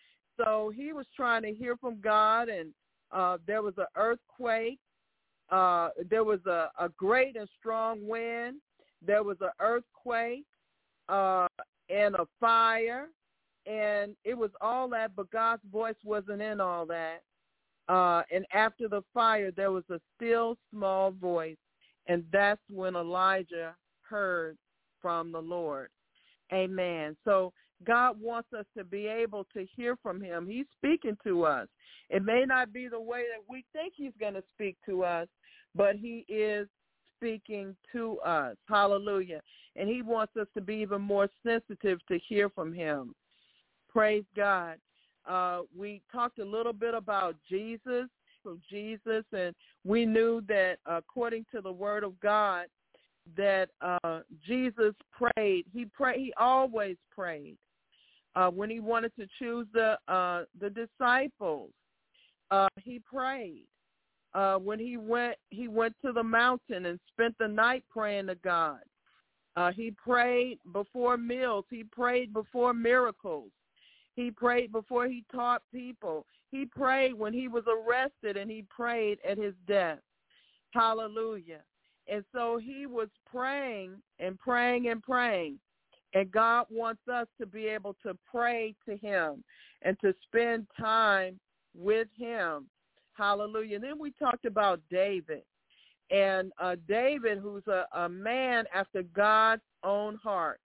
So he was trying to hear from God, and uh, there was an earthquake. Uh, there was a, a great and strong wind. There was an earthquake uh, and a fire. And it was all that, but God's voice wasn't in all that. Uh, and after the fire, there was a still small voice, and that's when Elijah heard from the Lord. Amen. So God wants us to be able to hear from him. He's speaking to us. It may not be the way that we think he's going to speak to us, but he is speaking to us. Hallelujah. And he wants us to be even more sensitive to hear from him. Praise God. Uh, we talked a little bit about Jesus, from Jesus, and we knew that according to the Word of God, that uh, Jesus prayed. He prayed. He always prayed. Uh, when he wanted to choose the uh, the disciples, uh, he prayed. Uh, when he went, he went to the mountain and spent the night praying to God. Uh, he prayed before meals. He prayed before miracles. He prayed before he taught people. He prayed when he was arrested, and he prayed at his death. Hallelujah. And so he was praying and praying and praying. And God wants us to be able to pray to him and to spend time with him. Hallelujah. And then we talked about David. And uh, David, who's a, a man after God's own heart.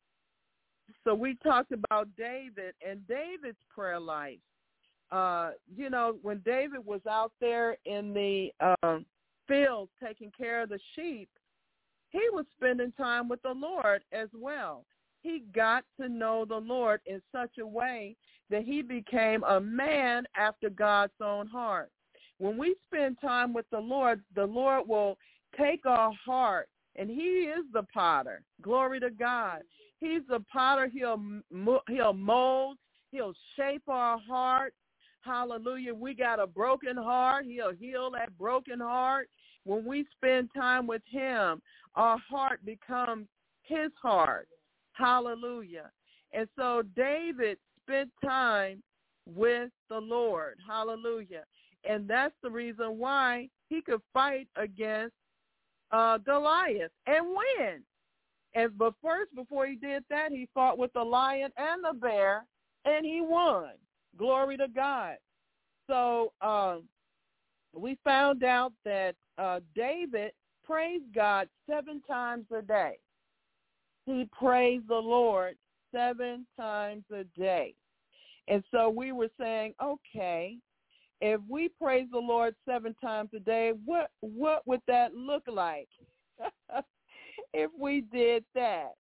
So we talked about David and David's prayer life. Uh, you know, when David was out there in the um, field taking care of the sheep, he was spending time with the Lord as well. he got to know the Lord in such a way that he became a man after God's own heart. When we spend time with the Lord, the Lord will take our heart, and he is the potter. Glory to God. He's the potter. He'll, he'll mold. He'll shape our heart. Hallelujah. We got a broken heart. He'll heal that broken heart. When we spend time with him, our heart becomes his heart. Hallelujah. And so David spent time with the Lord. Hallelujah. And that's the reason why he could fight against uh, Goliath and win. And but first, before he did that, he fought with the lion and the bear, and he won. Glory to God. So um, we found out that uh, David praised God seven times a day. He praised the Lord seven times a day. And so we were saying, okay, if we praise the Lord seven times a day, what what would that look like if we did that?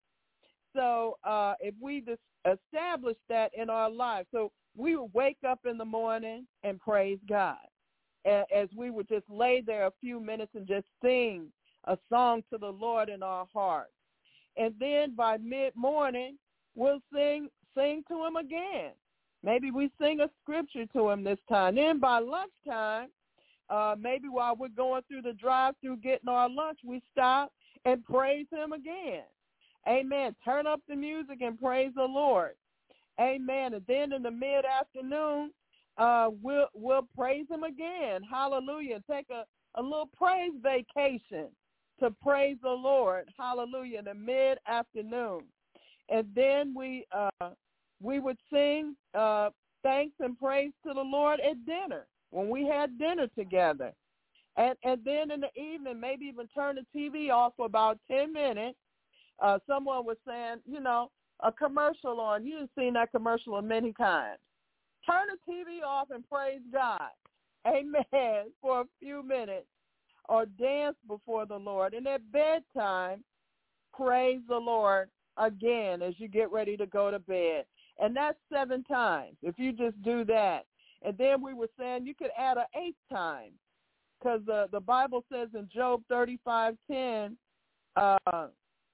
So uh, if we just establish that in our lives, so we would wake up in the morning and praise God, as we would just lay there a few minutes and just sing a song to the Lord in our hearts. And then by mid-morning, we'll sing sing to him again. Maybe we sing a scripture to him this time. Then by lunchtime, uh, maybe while we're going through the drive-thru getting our lunch, we stop and praise him again. Amen. Turn up the music and praise the Lord. Amen. And then in the mid-afternoon, uh, we'll, we'll praise him again. Hallelujah. Take a, a little praise vacation to praise the Lord. Hallelujah. In the mid-afternoon. And then we uh, we would sing uh, thanks and praise to the Lord at dinner, when we had dinner together. And, and then in the evening, maybe even turn the T V off for about ten minutes. Uh, someone was saying, you know, a commercial on. You've seen that commercial many times. Turn the T V off and praise God. Amen. For a few minutes. Or dance before the Lord. And at bedtime, praise the Lord again as you get ready to go to bed. And that's seven times, if you just do that. And then we were saying you could add an eighth time, because uh, the Bible says in Job thirty-five ten, uh,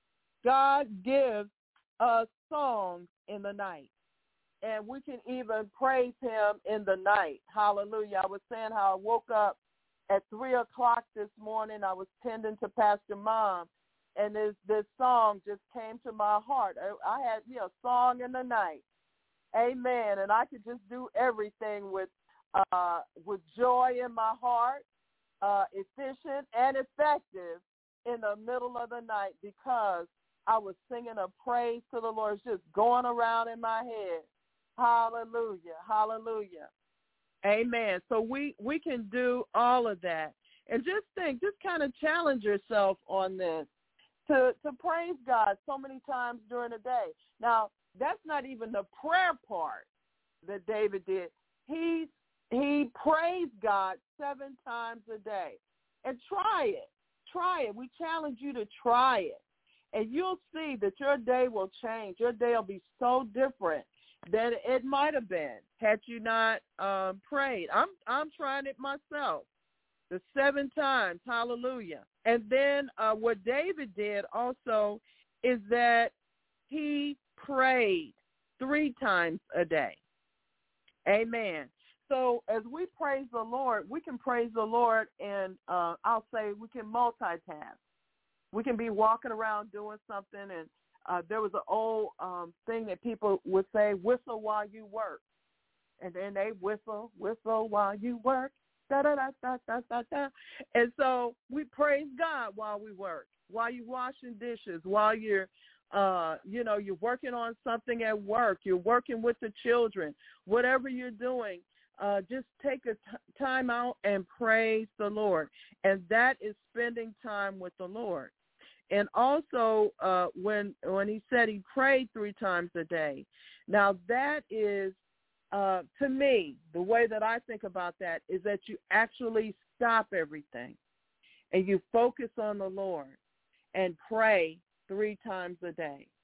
God gives us songs in the night. And we can even praise him in the night. Hallelujah. I was saying how I woke up at three o'clock this morning. I was tending to Pastor Mom, and this this song just came to my heart. I, I had, you know, song in the night. Amen. And I could just do everything with uh, with joy in my heart, uh, efficient and effective in the middle of the night, because I was singing a praise to the Lord. It's just going around in my head. Hallelujah. Hallelujah. Amen. So we, we can do all of that. And just think, just kind of challenge yourself on this, to, to praise God so many times during the day. Now, that's not even the prayer part that David did. He, he praised God seven times a day. And try it. Try it. We challenge you to try it. And you'll see that your day will change. Your day will be so different than it might have been had you not um, prayed. I'm I'm trying it myself, the seven times. Hallelujah. And then uh, what David did also is that he prayed three times a day. Amen. So as we praise the Lord, we can praise the Lord, and uh, I'll say we can multitask. We can be walking around doing something, and uh, there was an old um, thing that people would say, whistle while you work. And then they whistle, whistle while you work, da-da-da-da-da-da-da. And so we praise God while we work, while you're washing dishes, while you're, uh, you know, you're working on something at work, you're working with the children, whatever you're doing. Uh, just take a t- time out and praise the Lord. And that is spending time with the Lord. And also uh, when when he said he prayed three times a day, now that is, uh, to me, the way that I think about that is that you actually stop everything and you focus on the Lord and pray three times a day.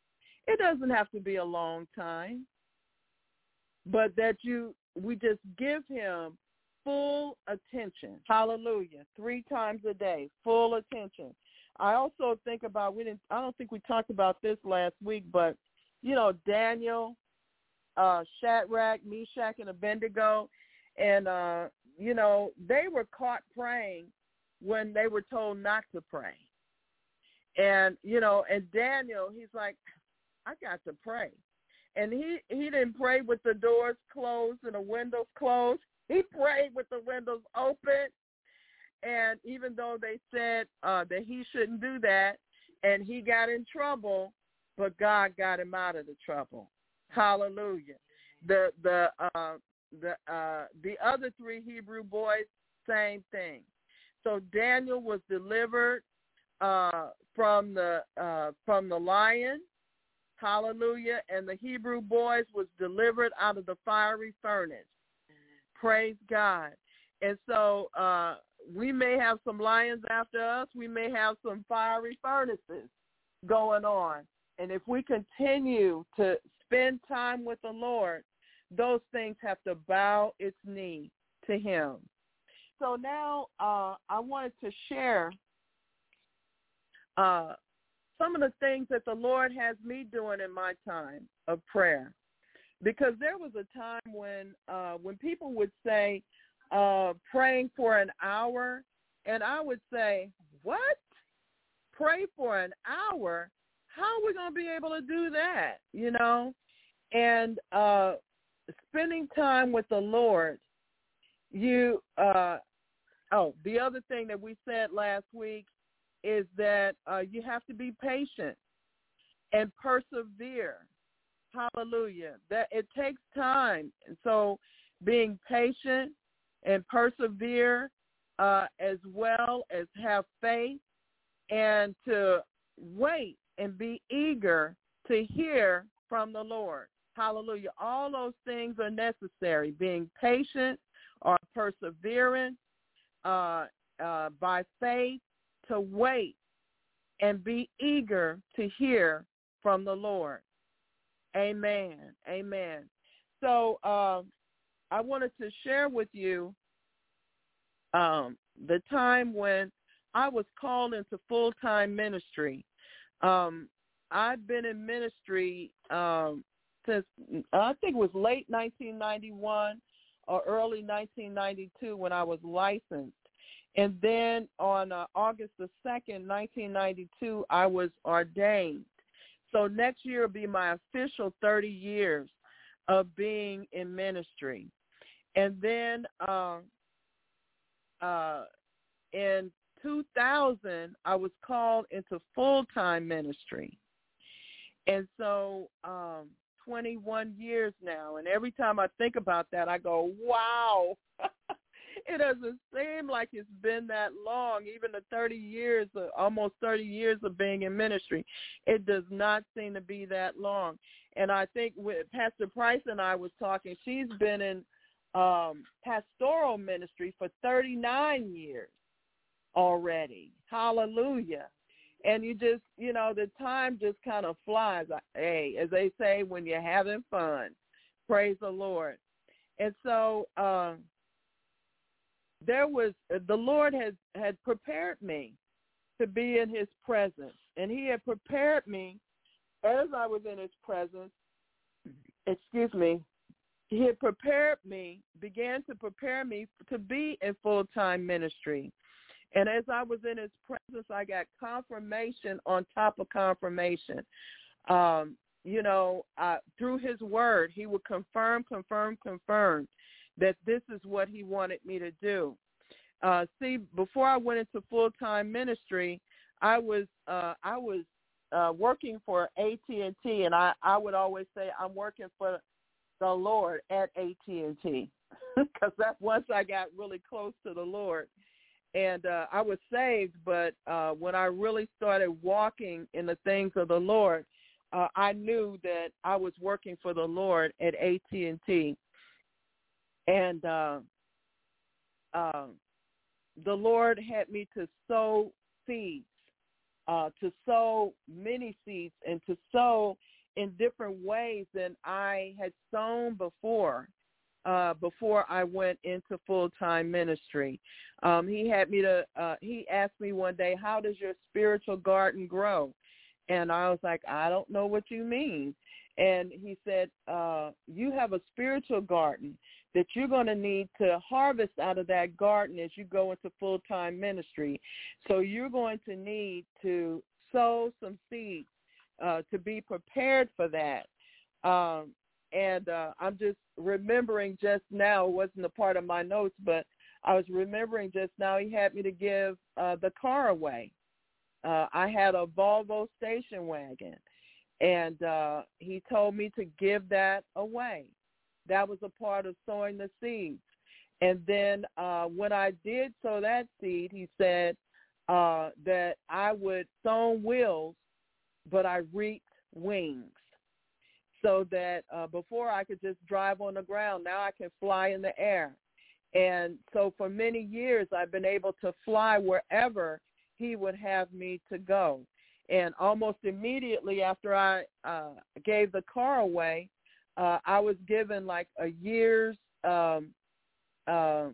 It doesn't have to be a long time, but that you we just give him full attention. Hallelujah. Three times a day, full attention. I also think about, we didn't, I don't think we talked about this last week, but, you know, Daniel, uh, Shadrach, Meshach, and Abednego, and, uh, you know, they were caught praying when they were told not to pray. And, you know, and Daniel, he's like, I got to pray. And he, he didn't pray with the doors closed and the windows closed. He prayed with the windows open. And even though they said uh, that he shouldn't do that, and he got in trouble, but God got him out of the trouble. Hallelujah. The the uh, the uh, the other three Hebrew boys, same thing. So Daniel was delivered uh, from the uh, from the lion. Hallelujah. And the Hebrew boys was delivered out of the fiery furnace. Praise God. And so uh, we may have some lions after us. We may have some fiery furnaces going on. And if we continue to spend time with the Lord, those things have to bow its knee to him. So now uh, I wanted to share uh, some of the things that the Lord has me doing in my time of prayer. Because there was a time when uh, when people would say, uh, praying for an hour, and I would say, what? Pray for an hour? How are we going to be able to do that, you know? And uh, spending time with the Lord, you, uh, oh, the other thing that we said last week is that uh, you have to be patient and persevere. Hallelujah. That it takes time. And so being patient and persevere uh, as well as have faith and to wait and be eager to hear from the Lord. Hallelujah. All those things are necessary. Being patient or persevering uh, uh, by faith, to wait and be eager to hear from the Lord. Amen. Amen. So uh, I wanted to share with you um, the time when I was called into full-time ministry. Um, I've been in ministry um, since, I think it was late nineteen ninety-one or early nineteen ninety-two when I was licensed. And then on uh, August the second, nineteen ninety-two, I was ordained. So next year will be my official thirty years of being in ministry. And then uh, uh, in two thousand, I was called into full-time ministry. And so um, twenty-one years now. And every time I think about that, I go, wow. It doesn't seem like it's been that long, even the thirty years, almost thirty years of being in ministry. It does not seem to be that long. And I think with Pastor Price and I was talking, she's been in um, pastoral ministry for thirty-nine years already. Hallelujah. And you just, you know, the time just kind of flies. Hey, as they say, when you're having fun, praise the Lord. And so, uh, There was, the Lord had, had prepared me to be in his presence. And he had prepared me as I was in his presence, excuse me, he had prepared me, began to prepare me to be in full-time ministry. And as I was in his presence, I got confirmation on top of confirmation. Um, you know, uh, through his word, he would confirm, confirm, confirm that this is what he wanted me to do. Uh, see, before I went into full-time ministry, I was uh, I was uh, working for A T and T, and I, I would always say I'm working for the Lord at A T and T because that once I got really close to the Lord. And uh, I was saved, but uh, when I really started walking in the things of the Lord, uh, I knew that I was working for the Lord at A T and T. And uh, uh, the Lord had me to sow seeds, uh, to sow many seeds, and to sow in different ways than I had sown before. Uh, before I went into full-time ministry, um, he had me to. Uh, he asked me one day, "How does your spiritual garden grow?" And I was like, "I don't know what you mean." And he said, uh, "You have a spiritual garden that you're going to need to harvest out of that garden as you go into full-time ministry. So you're going to need to sow some seeds uh, to be prepared for that." Um, And uh, I'm just remembering just now, it wasn't a part of my notes, but I was remembering just now he had me to give uh, the car away. Uh, I had a Volvo station wagon, and uh, he told me to give that away. That was a part of sowing the seeds. And then uh, when I did sow that seed, he said uh, that I would sow wheels, but I reaped wings. So that uh, before I could just drive on the ground, now I can fly in the air. And so for many years, I've been able to fly wherever he would have me to go. And almost immediately after I uh, gave the car away, uh, I was given like a year's, um, uh,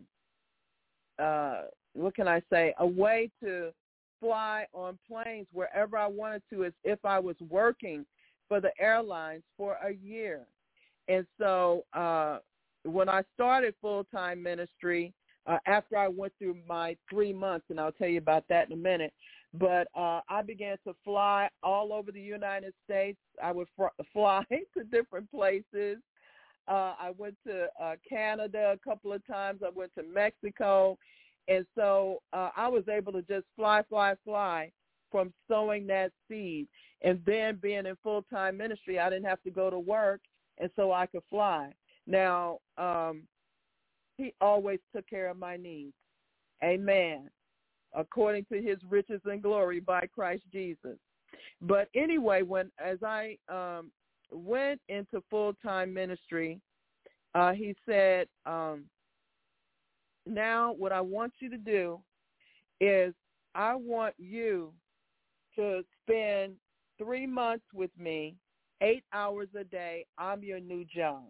uh, what can I say, a way to fly on planes wherever I wanted to, as if I was working for the airlines for a year. And so uh, when I started full-time ministry, uh, after I went through my three months, and I'll tell you about that in a minute, but uh, I began to fly all over the United States. I would fr- fly to different places. Uh, I went to uh, Canada a couple of times. I went to Mexico. And so uh, I was able to just fly, fly, fly from sowing that seed. And then being in full-time ministry, I didn't have to go to work, and so I could fly. Now, um, he always took care of my needs. Amen. According to his riches and glory by Christ Jesus. But anyway, when as I um, went into full-time ministry, uh, he said, um, now what I want you to do is I want you to spend three months with me, eight hours a day. I'm your new job.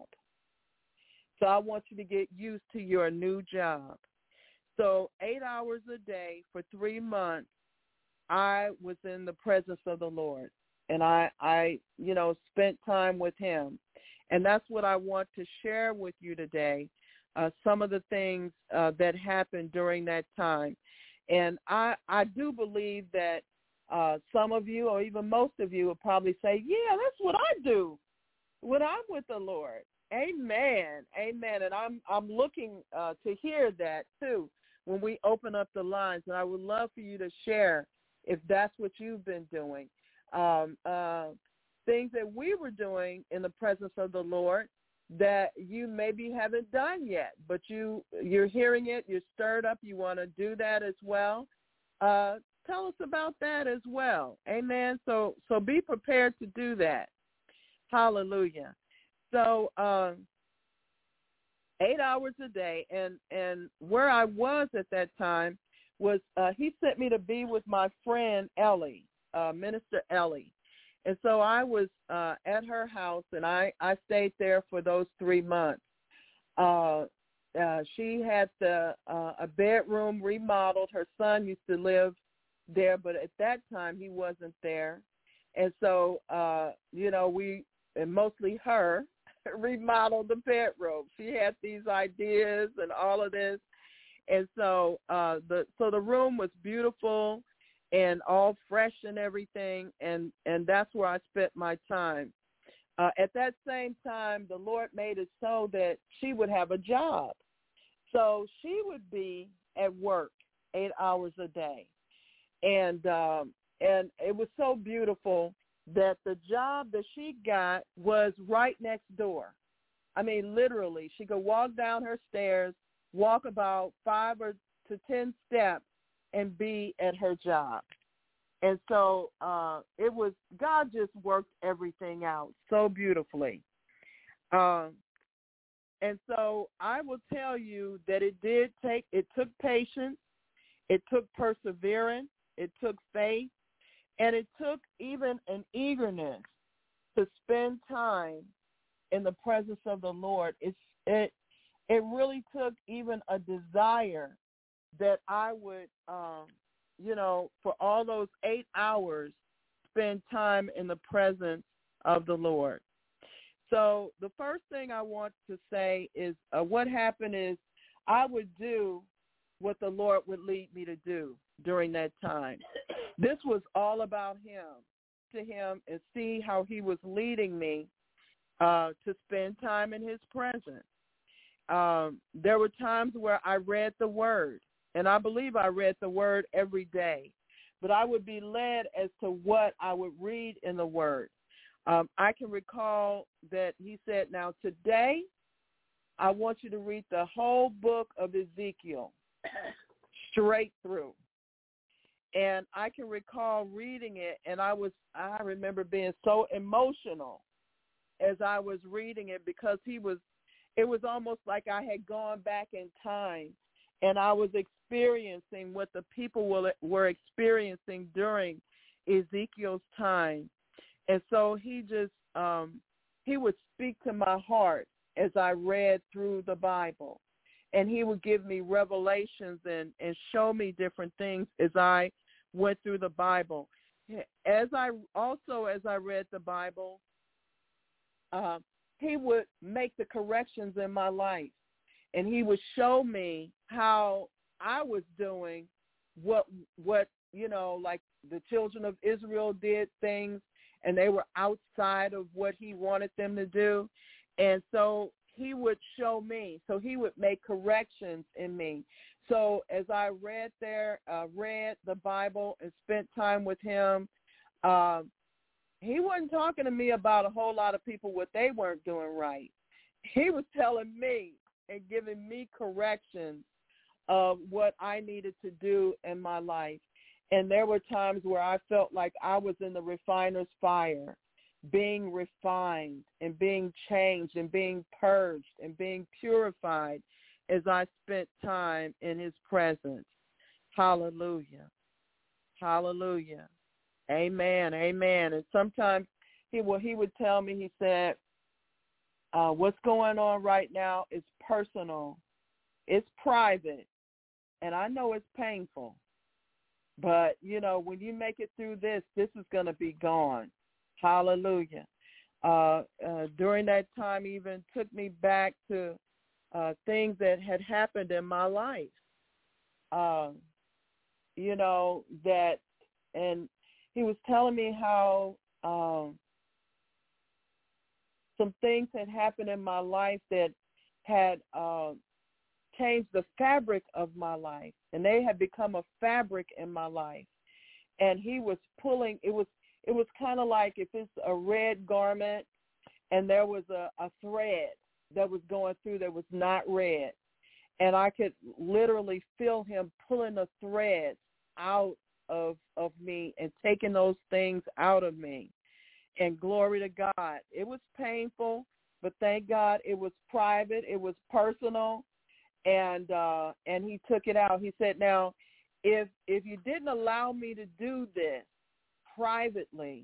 So I want you to get used to your new job. So eight hours a day for three months, I was in the presence of the Lord. And I, I, you know, spent time with him. And that's what I want to share with you today, uh, some of the things uh, that happened during that time. And I, I do believe that Uh, some of you, or even most of you, will probably say, yeah, that's what I do when I'm with the Lord. Amen. Amen. And I'm I'm looking uh, to hear that, too, when we open up the lines. And I would love for you to share if that's what you've been doing. Um, uh, things that we were doing in the presence of the Lord that you maybe haven't done yet, but you, you're hearing it, you're stirred up, you want to do that as well. Uh Tell us about that as well. Amen. So so be prepared to do that. Hallelujah. So um, eight hours a day. And, and where I was at that time was uh, he sent me to be with my friend Ellie, uh, Minister Ellie. And so I was uh, at her house, and I, I stayed there for those three months. Uh, uh, she had the, uh, a bedroom remodeled. Her son used to live there, but at that time he wasn't there. And so, uh, you know, we, and mostly her, remodeled the bedroom. She had these ideas and all of this. And so uh, the so the room was beautiful and all fresh and everything, and, and that's where I spent my time. Uh, at that same time, the Lord made it so that she would have a job. So she would be at work eight hours a day. And um, and it was so beautiful that the job that she got was right next door. I mean, literally, she could walk down her stairs, walk about five or to ten steps, and be at her job. And so uh, it was, God just worked everything out so beautifully. Um, and so I will tell you that it did take, it took patience, it took perseverance, it took faith, and it took even an eagerness to spend time in the presence of the Lord, it's, it it really took even a desire that I would, um, you know, for all those eight hours, spend time in the presence of the Lord. So the first thing I want to say is uh, what happened is I would do what the Lord would lead me to do during that time. This was all about him, to him, and see how he was leading me uh, to spend time in his presence. Um, there were times where I read the word, and I believe I read the word every day, but I would be led as to what I would read in the word. Um, I can recall that he said, now today I want you to read the whole book of Ezekiel straight through. And I can recall reading it, and I was, I remember being so emotional as I was reading it, because he was, it was almost like I had gone back in time, and I was experiencing what the people were, were experiencing during Ezekiel's time. And so he just, um, he would speak to my heart as I read through the Bible. And he would give me revelations and, and show me different things as I went through the Bible. As I also, as I read the Bible, uh, he would make the corrections in my life. And he would show me how I was doing what, what you know, like the children of Israel did things, and they were outside of what he wanted them to do. And so he would show me. So he would make corrections in me. So as I read there, uh, read the Bible and spent time with him, um, he wasn't talking to me about a whole lot of people what they weren't doing right. He was telling me and giving me corrections of what I needed to do in my life. And there were times where I felt like I was in the refiner's fire, being refined and being changed and being purged and being purified as I spent time in his presence. Hallelujah. Hallelujah. Amen. Amen. And sometimes he will, he would tell me, he said, uh, what's going on right now is personal. It's private. And I know it's painful. But, you know, when you make it through this, this is going to be gone. Hallelujah. Uh, uh, during that time, even took me back to uh, things that had happened in my life. Uh, you know, that, and he was telling me how um, some things had happened in my life that had uh, changed the fabric of my life, and they had become a fabric in my life. And he was pulling, it was it was kind of like if it's a red garment and there was a, a thread that was going through that was not red. And I could literally feel him pulling the threads out of of me and taking those things out of me. And glory to God. It was painful, but thank God it was private. It was personal. And uh, and he took it out. He said, now, if if you didn't allow me to do this privately,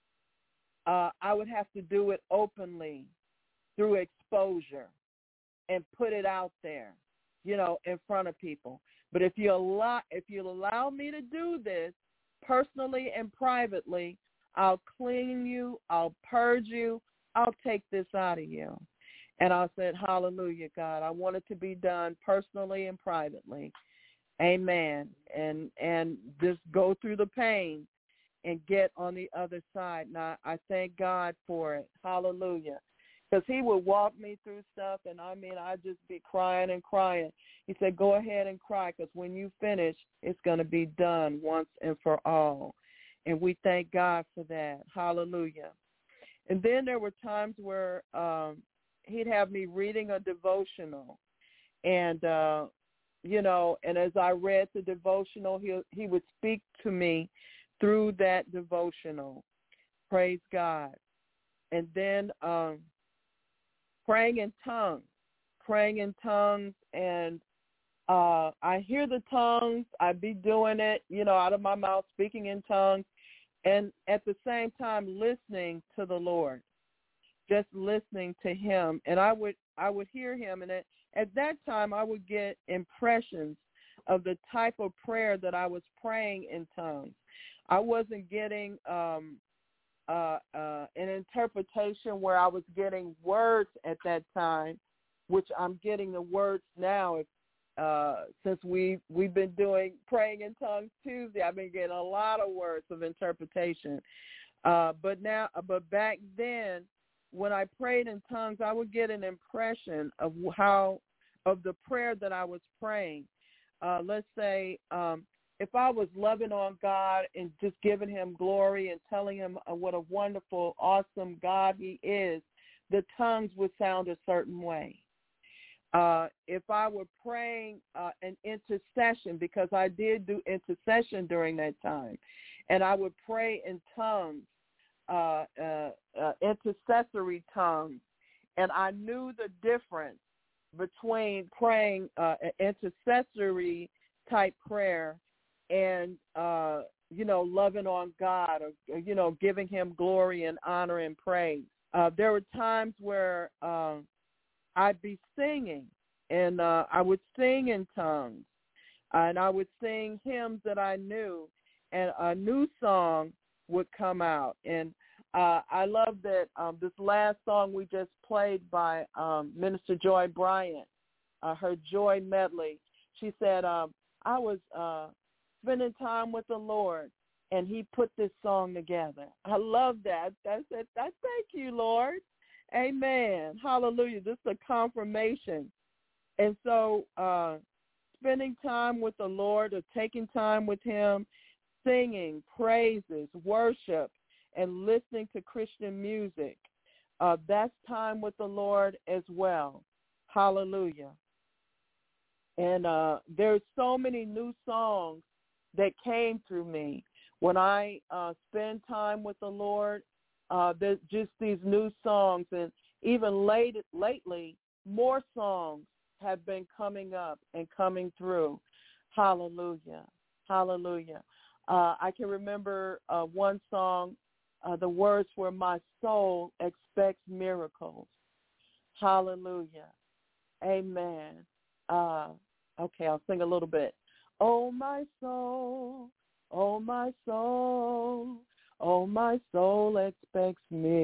uh, I would have to do it openly through exposure and put it out there, you know, in front of people. But if you allow if you allow me to do this personally and privately, I'll clean you, I'll purge you, I'll take this out of you. And I said, hallelujah, God. I want it to be done personally and privately. Amen. And and just go through the pain and get on the other side. Now, I thank God for it. Hallelujah. Because he would walk me through stuff, and, I mean, I'd just be crying and crying. He said, go ahead and cry, because when you finish, it's going to be done once and for all. And we thank God for that. Hallelujah. And then there were times where um, he'd have me reading a devotional. And, uh, you know, and as I read the devotional, he, he would speak to me through that devotional. Praise God. And then um, praying in tongues, praying in tongues, and uh, I hear the tongues. I be doing it, you know, out of my mouth, speaking in tongues, and at the same time listening to the Lord. just listening to him. And I would I would hear him, and at, at that time I would get impressions of the type of prayer that I was praying in tongues. I wasn't getting um, uh, uh, an interpretation where I was getting words at that time, which I'm getting the words now. Uh, since we, we've been doing Praying in Tongues Tuesday, I've been getting a lot of words of interpretation. Uh, but now, but back then, when I prayed in tongues, I would get an impression of how, of the prayer that I was praying. Uh, let's say um, if I was loving on God and just giving him glory and telling him uh, what a wonderful, awesome God he is, the tongues would sound a certain way. Uh, if I were praying uh, an intercession, because I did do intercession during that time, and I would pray in tongues, uh, uh, uh, intercessory tongues, and I knew the difference between praying uh, an intercessory type prayer and, uh, you know, loving on God, or, you know, giving him glory and honor and praise. Uh, there were times where uh, I'd be singing, and uh, I would sing in tongues, and I would sing hymns that I knew, and a new song would come out. And uh, I love that um, this last song we just played by um, Minister Joy Bryant, uh, her Joy Medley. She said, um, I was uh, spending time with the Lord, and he put this song together. I love that. I said, I thank you, Lord. Amen. Hallelujah. This is a confirmation. And so uh, spending time with the Lord, or taking time with him, singing, praises, worship, and listening to Christian music, uh, that's time with the Lord as well. Hallelujah. And uh, there's so many new songs that came through me. When I uh, spend time with the Lord, uh, there's just these new songs. And even late, lately, more songs have been coming up and coming through. Hallelujah. Hallelujah. Uh, I can remember uh, one song, uh, the words were, my soul expects miracles. Hallelujah. Amen. Uh, okay, I'll sing a little bit. Oh, my soul, oh, my soul, oh, my soul expects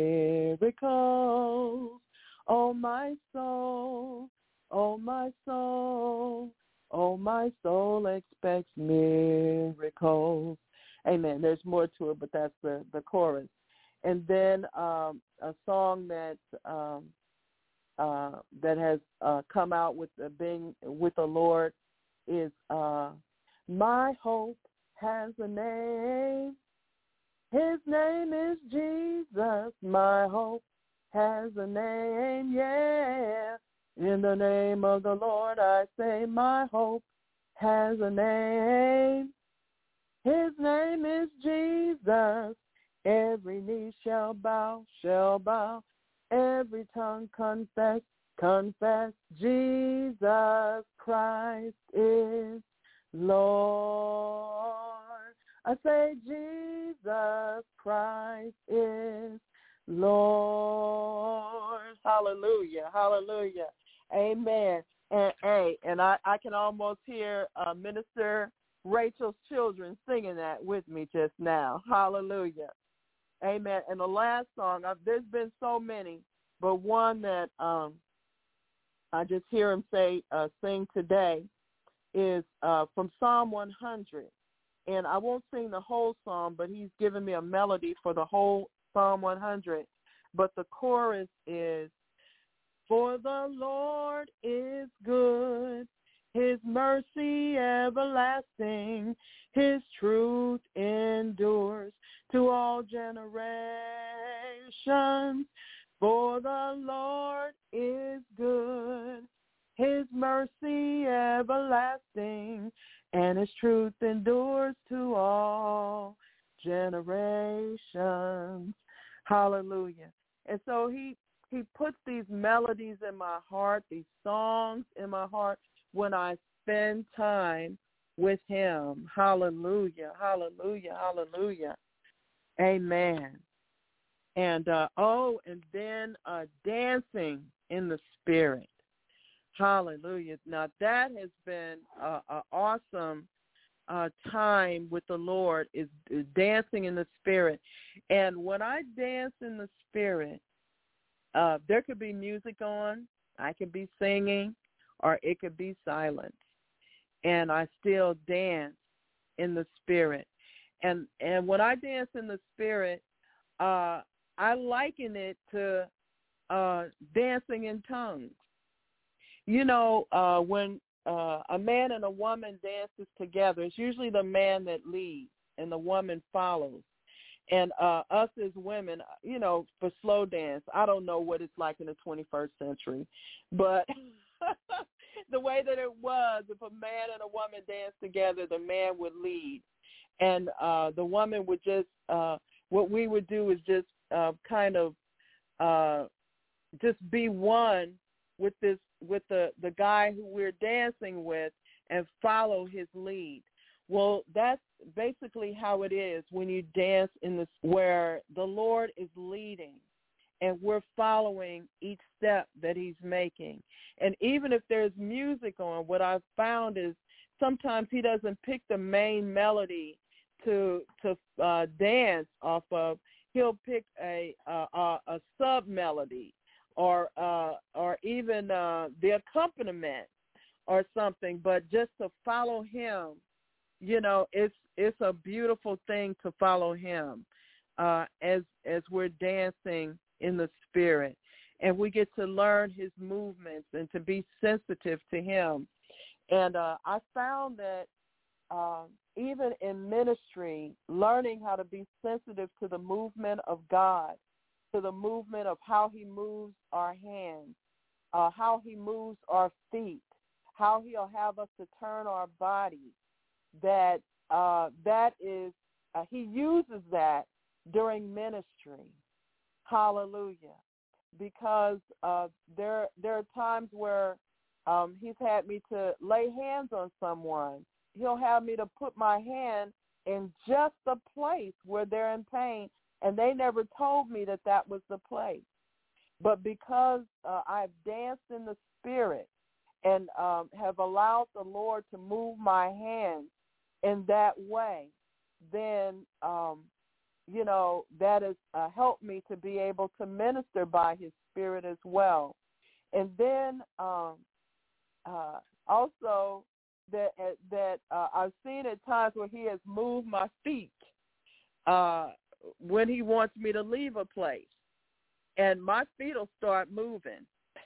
miracles. Oh, my soul, oh, my soul, oh, my soul expects miracles. Amen. There's more to it, but that's the, the chorus. And then um, a song that um, uh, that has uh, come out with the, being with the Lord is uh, My Hope Has a Name. His name is Jesus. My hope has a name, yeah. In the name of the Lord I say, my hope has a name. His name is Jesus. Every knee shall bow, shall bow. Every tongue confess, confess. Jesus Christ is Lord. I say Jesus Christ is Lord. Hallelujah, hallelujah. Amen. And, hey, and I, I can almost hear uh, Minister Rachel's children singing that with me just now. Hallelujah. Amen. And the last song, I've, there's been so many, but one that um, I just hear him say, uh, sing today is uh, from Psalm one hundred. And I won't sing the whole psalm, but he's given me a melody for the whole Psalm one hundred. But the chorus is, for the Lord is good, his mercy everlasting, his truth endures to all generations. For the Lord is good, his mercy everlasting, and his truth endures to all generations. Hallelujah. And so he, he puts these melodies in my heart, these songs in my heart when I spend time with him. Hallelujah, hallelujah, hallelujah. Amen. And, uh, oh, and then uh, dancing in the Spirit. Hallelujah. Now, that has been an awesome uh, time with the Lord, is, is dancing in the Spirit. And when I dance in the Spirit, uh, there could be music on, I could be singing, or it could be silence. And I still dance in the Spirit. And and when I dance in the Spirit, uh, I liken it to uh, dancing in tongues. You know, uh, when uh, a man and a woman dances together, it's usually the man that leads and the woman follows. And uh, us as women, you know, for slow dance, I don't know what it's like in the twenty-first century, but the way that it was, if a man and a woman danced together, the man would lead. And uh, the woman would just, uh, what we would do is just uh, kind of uh, just be one with this, with the, the guy who we're dancing with, and follow his lead. Well, that's basically how it is when you dance in this, where the Lord is leading and we're following each step that he's making. And even if there's music on, what I've found is sometimes he doesn't pick the main melody to to uh, dance off of. He'll pick a a, a, a sub melody, or uh, or even uh, the accompaniment or something. But just to follow him, you know, it's it's a beautiful thing to follow him uh, as as we're dancing in the Spirit, and we get to learn his movements and to be sensitive to him. And uh, I found that uh, even in ministry, learning how to be sensitive to the movement of God, to the movement of how he moves our hands, uh, how he moves our feet, how he'll have us to turn our bodies, that uh, that is, uh, he uses that during ministry. Hallelujah. Because uh, there there are times where um, he's had me to lay hands on someone. He'll have me to put my hand in just the place where they're in pain, and they never told me that that was the place. But because uh, I've danced in the Spirit and um, have allowed the Lord to move my hands in that way, then, um, you know, that has uh, helped me to be able to minister by his Spirit as well. And then um, uh, also that uh, that uh, I've seen at times where he has moved my feet uh, when he wants me to leave a place. And my feet will start moving.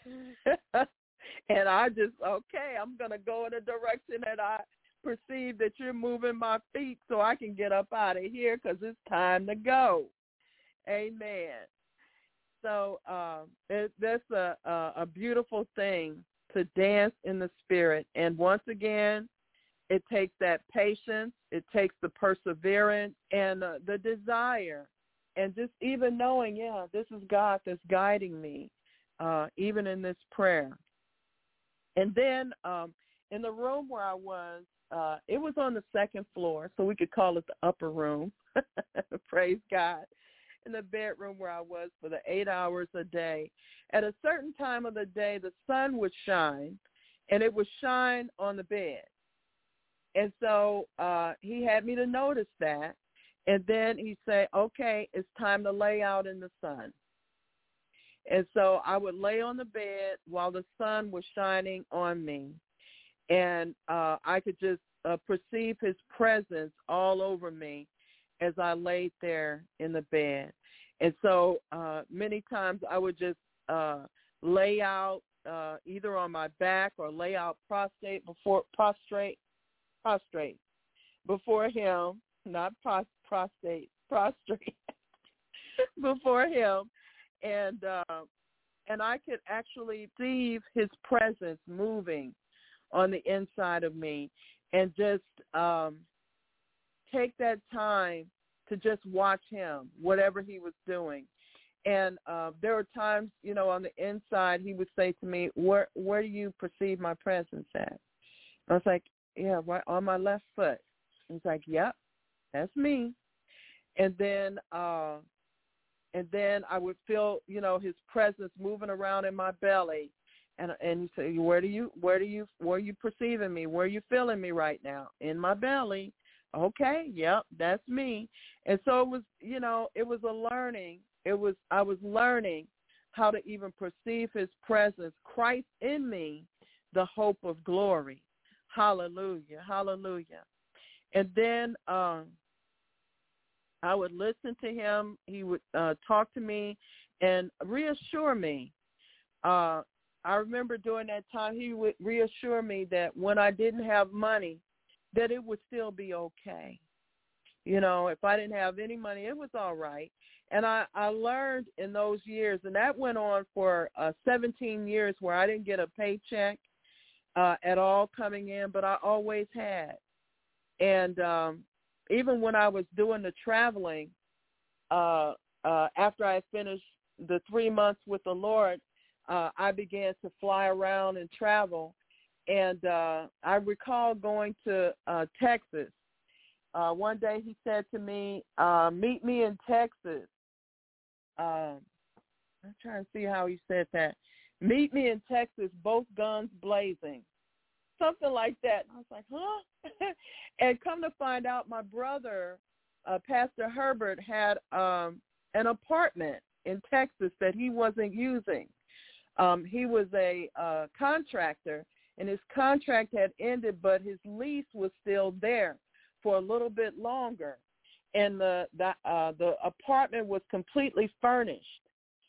And I just, okay, I'm going to go in a direction that I perceive that you're moving my feet so I can get up out of here because it's time to go. Amen. So um, it, that's a, a, a beautiful thing to dance in the Spirit. And once again, it takes that patience, it takes the perseverance and uh, the desire, and just even knowing, yeah, this is God that's guiding me, uh, even in this prayer. And then um, in the room where I was, uh, it was on the second floor, so we could call it the upper room. Praise God. In the bedroom where I was for the eight hours a day. At a certain time of the day, the sun would shine, and it would shine on the bed. And so uh, he had me to notice that. And then he said, okay, it's time to lay out in the sun. And so I would lay on the bed while the sun was shining on me. And uh, I could just uh, perceive his presence all over me as I laid there in the bed. And so uh, many times I would just uh, lay out uh, either on my back or lay out prostrate before prostrate, prostrate before him, not pros, prostrate, prostrate before him. And uh, and I could actually see his presence moving on the inside of me, and just um, take that time to just watch him, whatever he was doing. And uh, there were times, you know, on the inside, he would say to me, where where do you perceive my presence at? I was like, yeah, right on my left foot. He's like, yep, that's me. And then uh, and then I would feel, you know, his presence moving around in my belly. And and he said, where do you, where do you, where are you perceiving me? Where are you feeling me right now? In my belly. Okay, yep, that's me. And so it was, you know, it was a learning. It was, I was learning how to even perceive his presence, Christ in me, the hope of glory. Hallelujah, hallelujah. And then um, I would listen to him. He would uh, talk to me and reassure me. Uh, I remember during that time he would reassure me that when I didn't have money, that it would still be okay. You know, if I didn't have any money, it was all right. And I, I learned in those years, and that went on for uh, seventeen years where I didn't get a paycheck uh, at all coming in, but I always had. And um, even when I was doing the traveling, uh, uh, after I finished the three months with the Lord, uh, I began to fly around and travel. And uh, I recall going to uh, Texas. Uh, one day he said to me, uh, meet me in Texas. Um, I'm trying to see how he said that. Meet me in Texas, both guns blazing. Something like that. I was like, huh? And come to find out, my brother, uh, Pastor Herbert, had um, an apartment in Texas that he wasn't using. Um, he was a uh, contractor, and his contract had ended, but his lease was still there for a little bit longer. And the the, uh, the apartment was completely furnished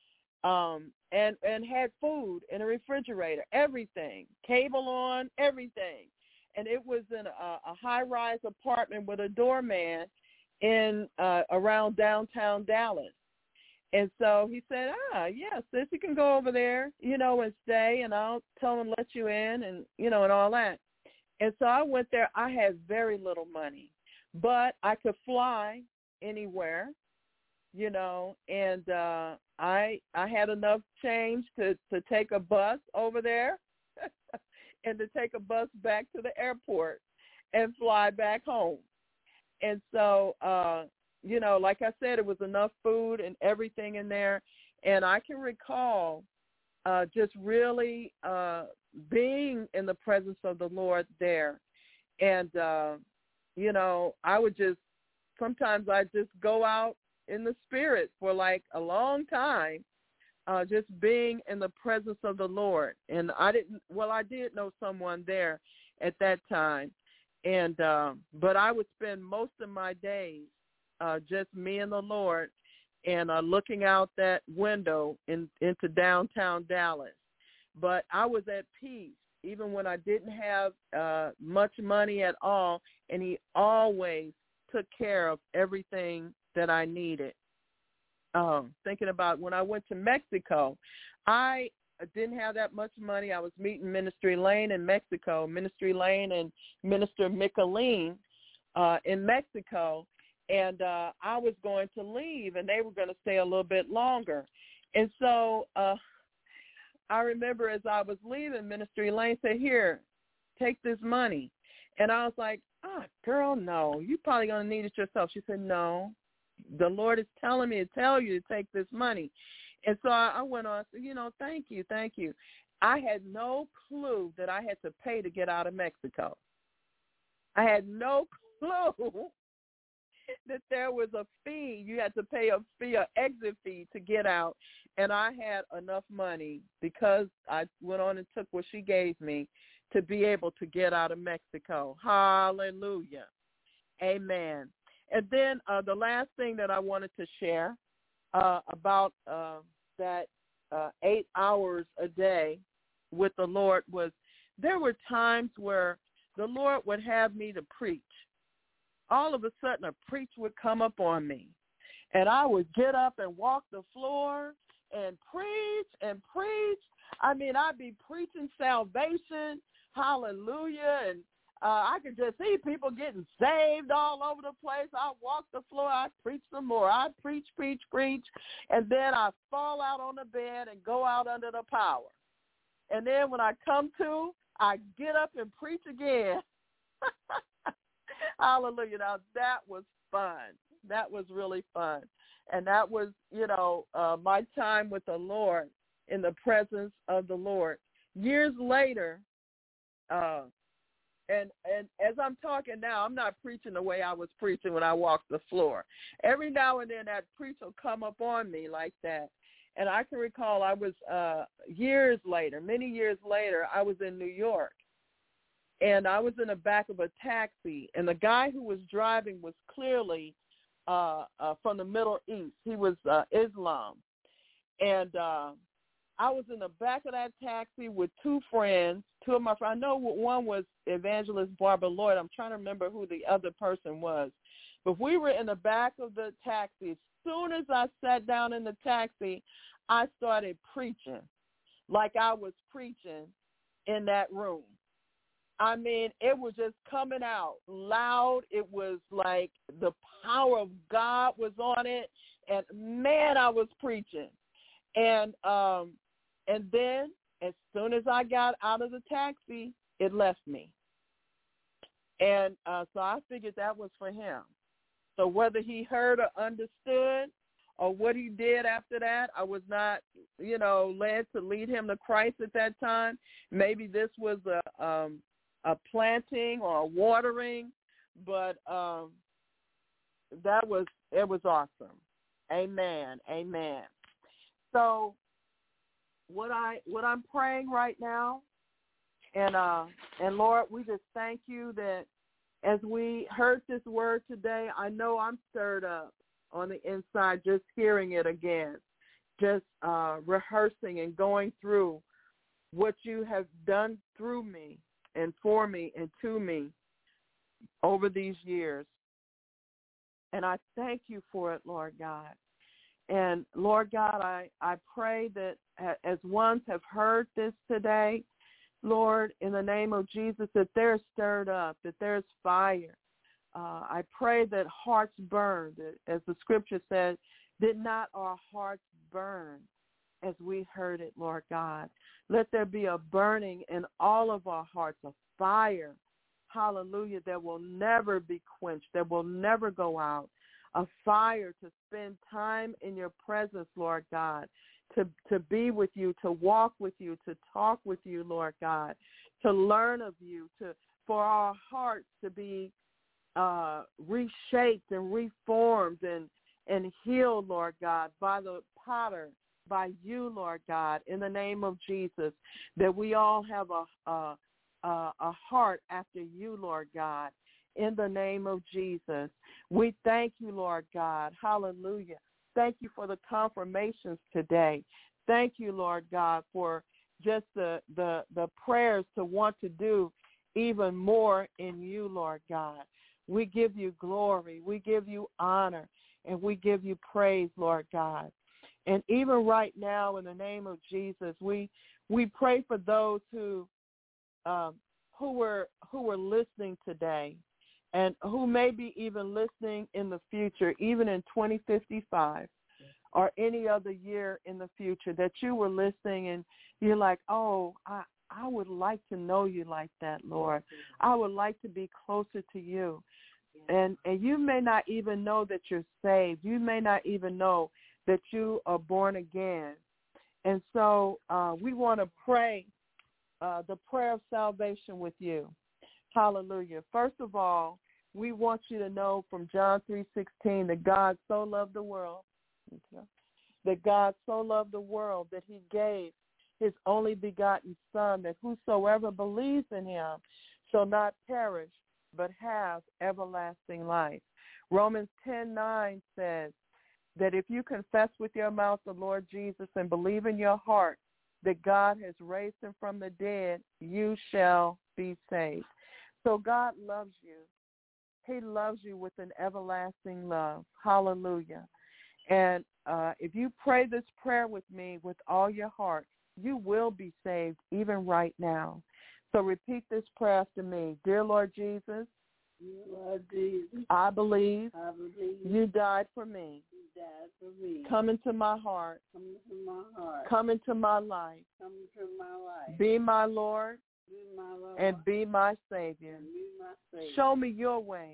um, and, and had food in a refrigerator, everything, cable on, everything. And it was in a, a high-rise apartment with a doorman in uh, around downtown Dallas. And so he said, ah, yeah, sis, you can go over there, you know, and stay, and I'll tell them to let you in and, you know, and all that. And so I went there. I had very little money, but I could fly anywhere, you know, and uh, I I had enough change to, to take a bus over there and to take a bus back to the airport and fly back home. And so, uh, you know, like I said, it was enough food and everything in there. And I can recall uh, just really uh, being in the presence of the Lord there. And, uh, you know, I would just, sometimes I just go out in the spirit for like a long time, uh, just being in the presence of the Lord. And I didn't, well, I did know someone there at that time. And, um, but I would spend most of my days uh, just me and the Lord and uh, looking out that window in, into downtown Dallas. But I was at peace, even when I didn't have uh, much money at all, and he always took care of everything that I needed. Um, thinking about when I went to Mexico, I didn't have that much money. I was meeting Ministry Lane in Mexico, Ministry Lane and Minister Micheline uh, in Mexico, and uh, I was going to leave, and they were going to stay a little bit longer. And so uh, I remember as I was leaving, Ministry Lane said, here, take this money. And I was like, oh, girl, no, you're probably going to need it yourself. She said, no, the Lord is telling me to tell you to take this money. And so I went on and said, you know, thank you, thank you. I had no clue that I had to pay to get out of Mexico. I had no clue that there was a fee. You had to pay a fee, an exit fee to get out. And I had enough money because I went on and took what she gave me to be able to get out of Mexico. Hallelujah. Amen. And then uh, the last thing that I wanted to share uh, about uh, that uh, eight hours a day with the Lord was there were times where the Lord would have me to preach. All of a sudden, a preach would come up on me, and I would get up and walk the floor and preach and preach. I mean, I'd be preaching salvation, hallelujah, and uh, I could just see people getting saved all over the place. I'd walk the floor, I'd preach some more. I'd preach, preach, preach, and then I'd fall out on the bed and go out under the power. And then when I come to, I get up and preach again. Hallelujah. Now, that was fun. That was really fun. And that was, you know, uh, my time with the Lord, in the presence of the Lord. Years later, uh, and and as I'm talking now, I'm not preaching the way I was preaching when I walked the floor. Every now and then that preach will come up on me like that. And I can recall I was uh, years later, many years later, I was in New York. And I was in the back of a taxi, and the guy who was driving was clearly uh, uh, from the Middle East. He was uh, Islam. And uh, I was in the back of that taxi with two friends, two of my friends. I know one was Evangelist Barbara Lloyd. I'm trying to remember who the other person was. But we were in the back of the taxi. As soon as I sat down in the taxi, I started preaching like I was preaching in that room. I mean, it was just coming out loud. It was like the power of God was on it. And, man, I was preaching. And um, and then as soon as I got out of the taxi, it left me. And uh, so I figured that was for him. So whether he heard or understood or what he did after that, I was not, you know, led to lead him to Christ at that time. Maybe this was a um, a planting or a watering, but um, that was, it was awesome. Amen. Amen. So what I what I'm praying right now, and uh, and Lord, we just thank you that as we heard this word today, I know I'm stirred up on the inside just hearing it again, just uh, rehearsing and going through what you have done through me and for me and to me over these years. And I thank you for it, Lord God. And Lord God, I, I pray that as ones have heard this today, Lord, in the name of Jesus, that they're stirred up, that there's fire. Uh, I pray that hearts burn, that, as the scripture says, did not our hearts burn as we heard it, Lord God. Let there be a burning in all of our hearts, a fire, hallelujah, that will never be quenched, that will never go out, a fire to spend time in your presence, Lord God, to, to be with you, to walk with you, to talk with you, Lord God, to learn of you, to for our hearts to be uh, reshaped and reformed and, and healed, Lord God, by the potter, by you, Lord God, in the name of Jesus, that we all have a, a, a, a heart after you, Lord God, in the name of Jesus. We thank you, Lord God. Hallelujah. Thank you for the confirmations today. Thank you, Lord God, for just the, the, the prayers to want to do even more in you, Lord God. We give you glory. We give you honor, and we give you praise, Lord God. And even right now, in the name of Jesus, we we pray for those who um, who were who were listening today, and who may be even listening in the future, even in twenty fifty-five or any other year in the future, that you were listening and you're like, oh, I, I would like to know you like that, Lord. I would like to be closer to you. And and you may not even know that you're saved. You may not even know that you are born again. And so uh, we want to pray uh, the prayer of salvation with you. Hallelujah. First of all, we want you to know from John three sixteen that God so loved the world, that God so loved the world that he gave his only begotten Son, that whosoever believes in him shall not perish but have everlasting life. Romans ten nine says that if you confess with your mouth the Lord Jesus and believe in your heart that God has raised him from the dead, you shall be saved. So God loves you. He loves you with an everlasting love. Hallelujah. And uh, if you pray this prayer with me with all your heart, you will be saved even right now. So repeat this prayer after me. Dear Lord Jesus, Lord Jesus, I believe, I believe you died for me. you died for me. Come into my heart. Come into my heart. Come into my life. Come into my life. Be my Lord Be my Lord. and be my Savior. And be my Savior. Show me your ways.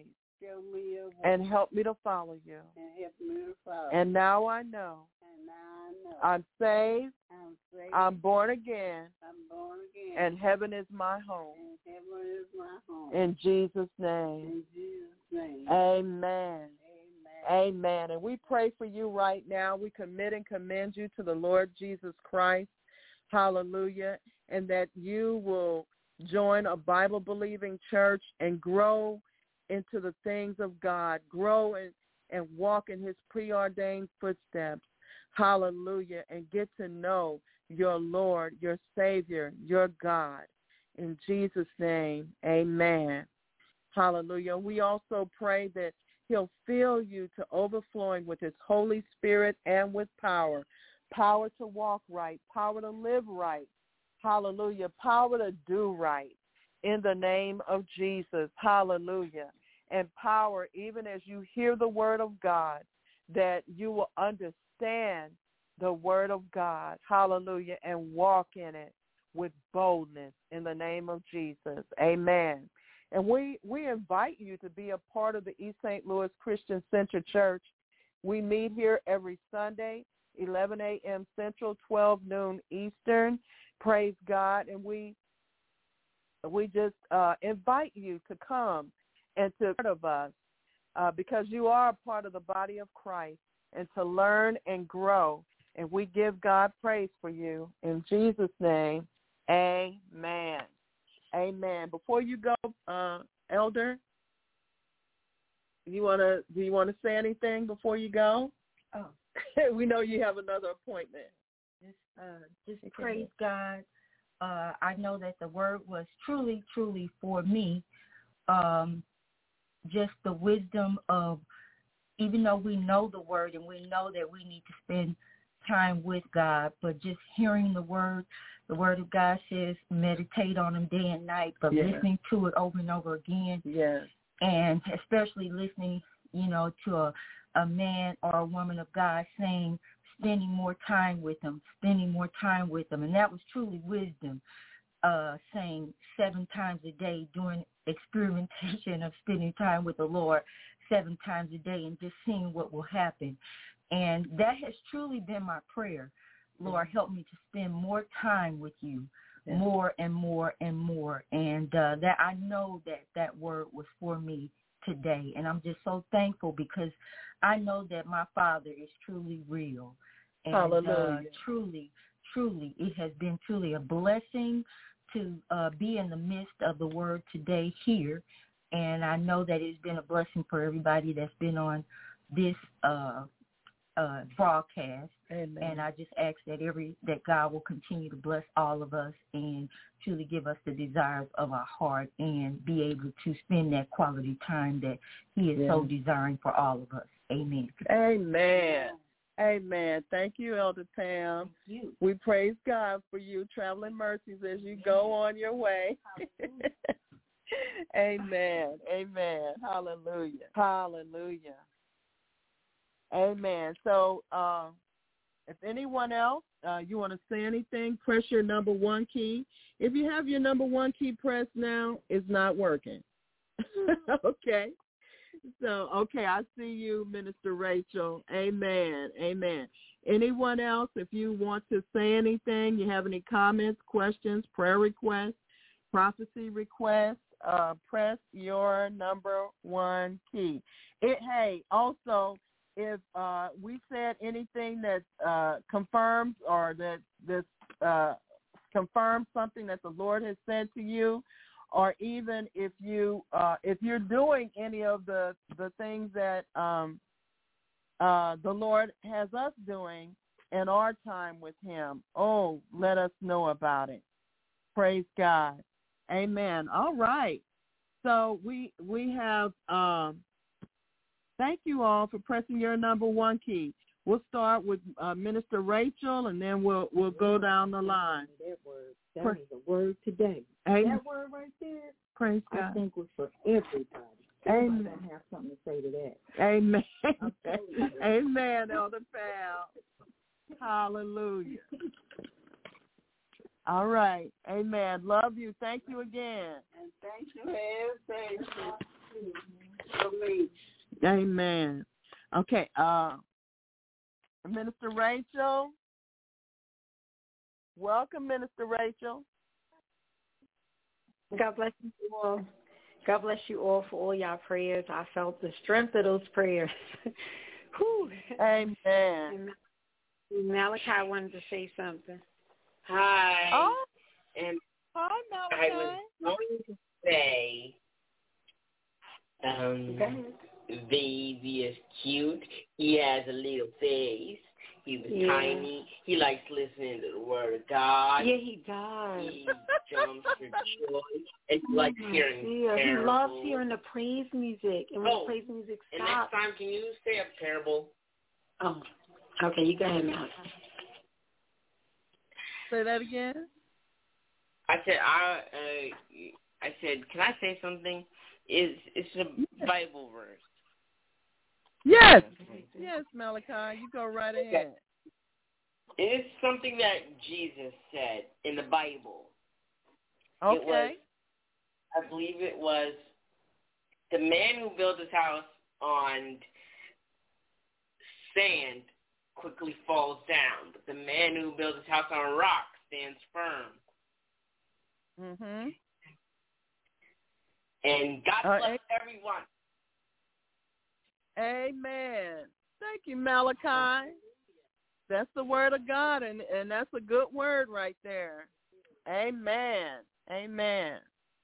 show me your way. And help me to follow you. And help me to follow. And now I know. And now I know. I'm saved. I'm saved. I'm born again. I'm born again. And heaven is my home. And heaven is my home. In Jesus' name. In Jesus' name. Amen. Amen. Amen. And we pray for you right now. We commit and commend you to the Lord Jesus Christ. Hallelujah. And that you will join a Bible-believing church and grow into the things of God. Grow and, and walk in his preordained footsteps. Hallelujah. And get to know your Lord, your Savior, your God. In Jesus' name, amen. Hallelujah. We also pray that he'll fill you to overflowing with his Holy Spirit and with power. Power to walk right, power to live right. Hallelujah. Power to do right in the name of Jesus. Hallelujah. And power, even as you hear the word of God, that you will understand the word of God. Hallelujah. And walk in it with boldness in the name of Jesus. Amen. And we, we invite you to be a part of the East Saint Louis Christian Center Church. We meet here every Sunday, eleven a.m. Central, twelve noon Eastern. Praise God. And we we just uh, invite you to come and to be part of us uh, because you are a part of the body of Christ, and to learn and grow. And we give God praise for you. In Jesus' name, amen. Amen. Before you go, uh, Elder, you wanna do you want to say anything before you go? Oh, we know you have another appointment. Just, uh, just praise God. Uh, I know that the word was truly, truly for me. Um, just the wisdom of, even though we know the word and we know that we need to spend time with God, but just hearing the word, the word of God says meditate on them day and night, but yes. listening to it over and over again. Yes. And especially listening, you know, to a, a man or a woman of God saying, spending more time with them, spending more time with them. And that was truly wisdom, uh, saying seven times a day, doing experimentation of spending time with the Lord seven times a day and just seeing what will happen. And that has truly been my prayer. Lord, help me to spend more time with you, yeah. more and more and more. And uh, that I know that that word was for me today. And I'm just so thankful because I know that my Father is truly real. And Hallelujah. Uh, truly, truly, it has been truly a blessing to uh, be in the midst of the word today here. And I know that it's been a blessing for everybody that's been on this uh, uh, broadcast. Amen. And I just ask that every that God will continue to bless all of us and truly give us the desires of our heart and be able to spend that quality time that he is yeah. so desiring for all of us. Amen. Amen. Amen. Thank you, Elder Pam. Thank you. We praise God for you, traveling mercies as you go on your way. Amen. Amen. Hallelujah. Hallelujah. Amen. So uh, if anyone else, uh, you want to say anything, press your number one key. If you have your number one key pressed now, it's not working. Okay. So, okay, I see you, Minister Rachel. Amen. Amen. Anyone else, if you want to say anything, you have any comments, questions, prayer requests, prophecy requests, uh, press your number one key. It, hey, also, if uh, we said anything that uh, confirms or that this uh, confirms something that the Lord has said to you, or even if you uh, if you're doing any of the the things that um, uh, the Lord has us doing in our time with Him, oh, let us know about it. Praise God. Amen. All right. So we we have. Um, thank you all for pressing your number one key. We'll start with uh, Minister Rachel, and then we'll we'll go down the line. That word, that was a word today. Amen. That word right there, praise God, I think was for everybody. Amen. I have something to say to that. Amen. Amen, Elder Pal. Hallelujah. All right. Amen. Love you. Thank you again. And thank you for everything. for me. Amen. Okay, uh, Minister Rachel. Welcome, Minister Rachel. God bless you all. God bless you all for all y'all prayers. I felt the strength of those prayers. Whew. Amen. Malachi wanted to say something. Hi. Oh, and hi, I Malachi. was going to say, um, baby is cute. He has a little face. He was Yeah. tiny. He likes listening to the word of God. Yeah, he does. He jumps for joy. And he likes hearing Yeah, he parables. loves hearing the praise music. And when Oh, the praise music And stops. next time, can you say a parable? Oh, okay, you go ahead, Malachi. Say that again. I said, I, uh, I said, can I say something? Is it's a Bible verse. Yes, yes, Malachi. You go right ahead. It's something that Jesus said in the Bible. Okay. It was, I believe it was, the man who built his house on sand quickly falls down, but the man who builds his house on rock stands firm. Mm-hmm. And God Uh, bless everyone. Amen. Thank you, Malachi. That's the word of God, and, and that's a good word right there. Amen. Amen.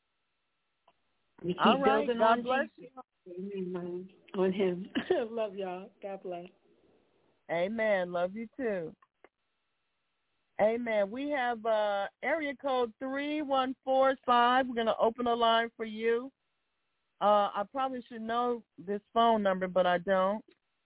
We keep All right. building God on bless Jesus. Amen. On him. Love y'all. God bless. Amen. Love you too. Amen. We have uh, area code three one four five. We're going to open a line for you. Uh, I probably should know this phone number, but I don't.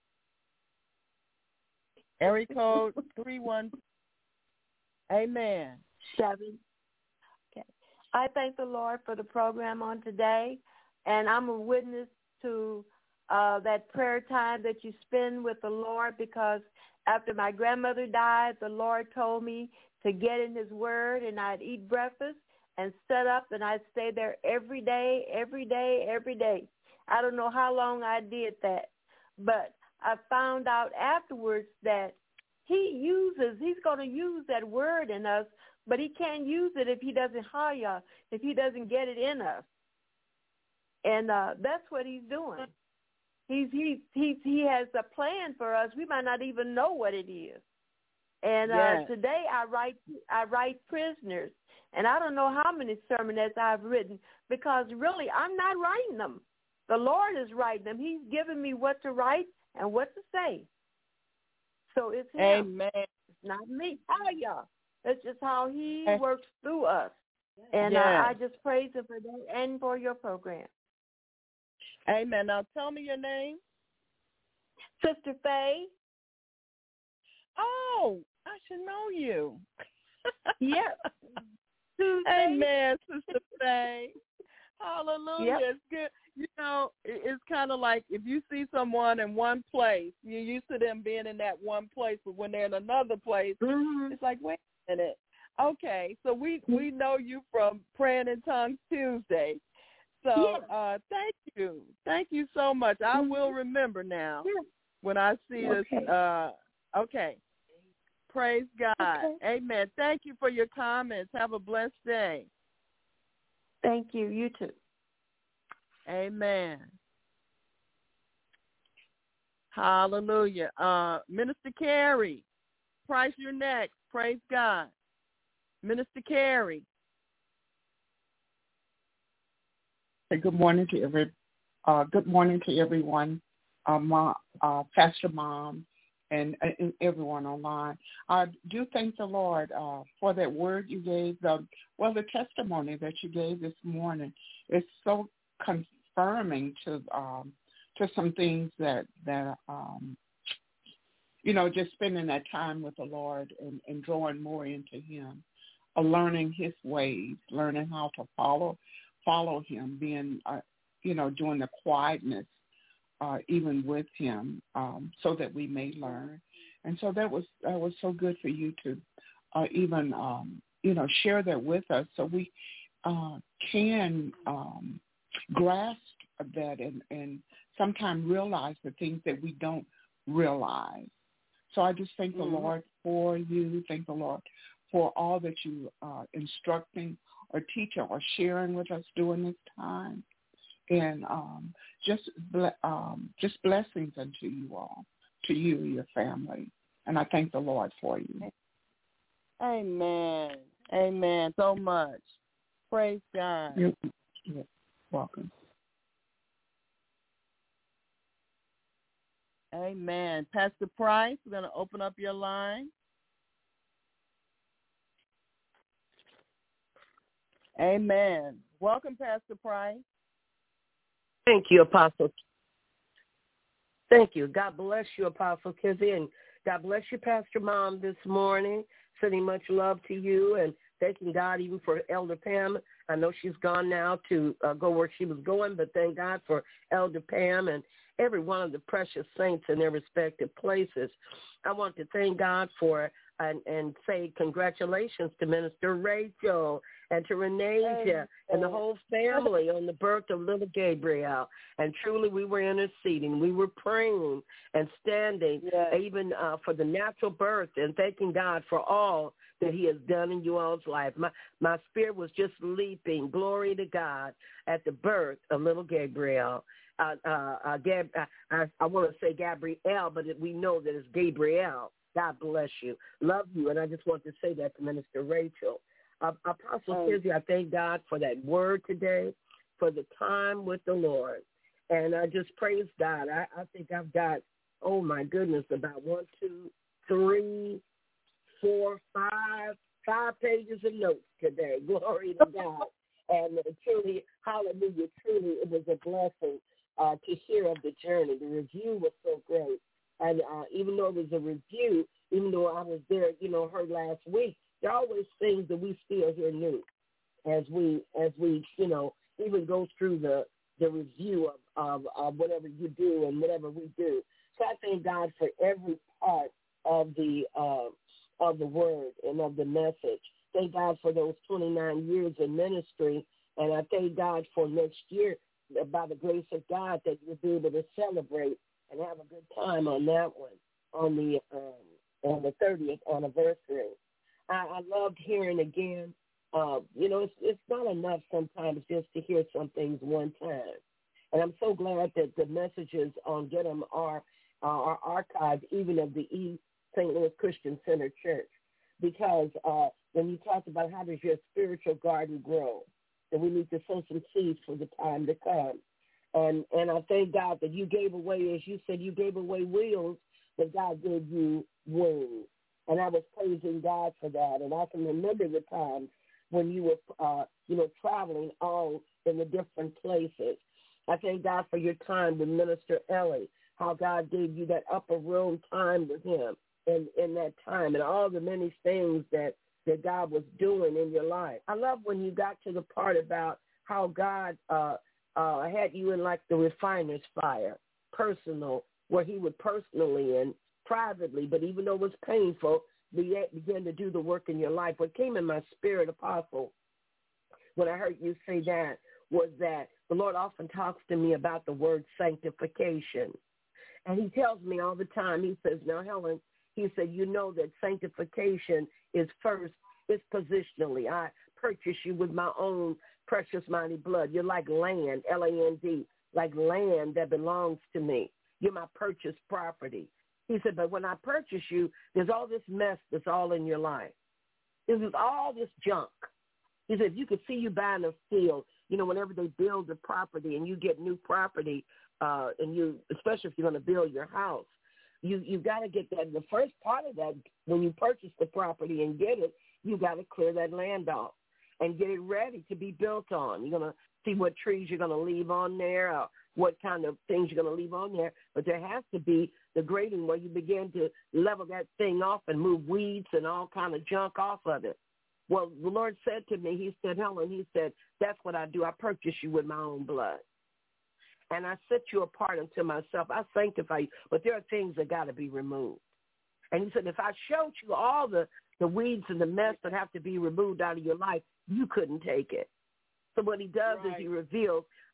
Area code three one. Amen. Seven. Okay. I thank the Lord for the program on today, and I'm a witness to uh, that prayer time that you spend with the Lord, because after my grandmother died, the Lord told me to get in his word, and I'd eat breakfast and set up, and I'd stay there every day, every day, every day. I don't know how long I did that, but I found out afterwards that he uses, he's going to use that word in us, but he can't use it if he doesn't hire, if he doesn't get it in us. And uh, that's what he's doing. He's, he, he, he has a plan for us. We might not even know what it is. And uh, Yes. today I write, I write prisoners. And I don't know how many sermonettes I've written, because really I'm not writing them. The Lord is writing them. He's giving me what to write and what to say. So it's him. Amen. It's not me. How y'all? That's just how he Yes. works through us. And Yes. uh, I just praise him for that and for your program. Amen. Now tell me your name. Sister Faye. Oh, I should know you. Yep. Amen, Sister Faye. Hallelujah. Yep. It's good. You know, it- it's kind of like if you see someone in one place, you're used to them being in that one place, but when they're in another place, Mm-hmm. it's like, wait a minute. Okay, so we, we know you from Praying in Tongues Tuesday. So Yeah. uh, thank you. Thank you so much. I will remember now when I see Okay. this. Uh, okay. Praise God. Okay. Amen. Thank you for your comments. Have a blessed day. Thank you. You too. Amen. Hallelujah. Uh, Minister Carey, Price, you're next. Praise God. Minister Carey. Good morning to every. Uh, good morning to everyone, uh, Ma, uh, Pastor Mom, and, and everyone online. I do thank the Lord uh, for that word you gave. The, well, the testimony that you gave this morning is so confirming to um, to some things that that um, you know, just spending that time with the Lord and, and drawing more into Him, uh, learning His ways, learning how to follow. follow him, being, uh, you know, doing the quietness uh, even with him um, so that we may learn. And so that was that was so good for you to uh, even, um, you know, share that with us so we uh, can um, grasp that and, and sometimes realize the things that we don't realize. So I just thank the mm-hmm. Lord for you. Thank the Lord for all that you are instructing or teaching or sharing with us during this time. And um, just um, just blessings unto you all, to you and your family. And I thank the Lord for you. Amen. Amen. So much. Praise God. You're, you're welcome. Amen. Pastor Price, we're going to open up your line. Amen. Welcome, Pastor Price. Thank you, Apostle. Thank you. God bless you, Apostle Kizzy, and God bless you, Pastor Mom, this morning. Sending much love to you and thanking God even for Elder Pam. I know she's gone now to uh, go where she was going, but thank God for Elder Pam and every one of the precious saints in their respective places. I want to thank God for and, and say congratulations to Minister Rachel and to Renasia and the whole family on the birth of little Gabriel. And truly we were interceding. We were praying and standing yes. even uh, for the natural birth and thanking God for all that he has done in you all's life. My, my spirit was just leaping, glory to God, at the birth of little Gabriel. Uh, uh, uh, Gab, uh, I, I want to say Gabrielle, but we know that it's Gabriel. God bless you. Love you. And I just want to say that to Minister Rachel. Uh, Apostle Kizzy, I thank God for that word today, for the time with the Lord. And I just praise God. I, I think I've got, oh, my goodness, about one, two, three, four, five, five pages of notes today. Glory to God. And uh, truly, hallelujah, truly it was a blessing uh, to hear of the journey. The review was so great. And uh, even though it was a review, even though I was there, you know, heard last week, there are always things that we still hear new as we, as we, you know, even go through the, the review of, of, of whatever you do and whatever we do. So I thank God for every part of the uh, of the word and of the message. Thank God for those twenty-nine years in ministry, and I thank God for next year, by the grace of God, that you'll be able to celebrate and have a good time on that one, on the um, on the thirtieth anniversary. I, I loved hearing again. Uh, you know, it's it's not enough sometimes just to hear some things one time, and I'm so glad that the messages on Get 'em are uh, are archived, even of the East Saint Louis Christian Center Church, because uh, when you talk about how does your spiritual garden grow, that we need to sow some seeds for the time to come. And and I thank God that you gave away, as you said, you gave away wheels, that God gave you wings. And I was praising God for that. And I can remember the times when you were, uh, you know, traveling all in the different places. I thank God for your time with Minister Ellie, how God gave you that upper room time with him in, in that time, and all the many things that, that God was doing in your life. I love when you got to the part about how God uh, uh, had you in like the refiner's fire, personal, where he would personally and privately, but even though it was painful, began to do the work in your life. What came in my spirit, Apostle, when I heard you say that, was that the Lord often talks to me about the word sanctification. And he tells me all the time, he says, now, Helen, he said, you know that sanctification is first, it's positionally. I purchase you with my own precious mighty blood. You're like land, L A N D, like land that belongs to me. You're my purchased property. He said, but when I purchase you, there's all this mess that's all in your life. This is all this junk. He said, if you could see you buying a field, you know, whenever they build the property and you get new property, uh, and you, especially if you're going to build your house, you you got to get that. The first part of that, when you purchase the property and get it, you got to clear that land off and get it ready to be built on. You're going to see what trees you're going to leave on there, or what kind of things you're going to leave on there. But there has to be the grading where you begin to level that thing off and move weeds and all kind of junk off of it. Well, the Lord said to me, he said, Helen, he said, that's what I do. I purchase you with my own blood. And I set you apart unto myself. I sanctify you. But there are things that got to be removed. And he said, if I showed you all the, the weeds and the mess that have to be removed out of your life, you couldn't take it. So what he does right. is he reveals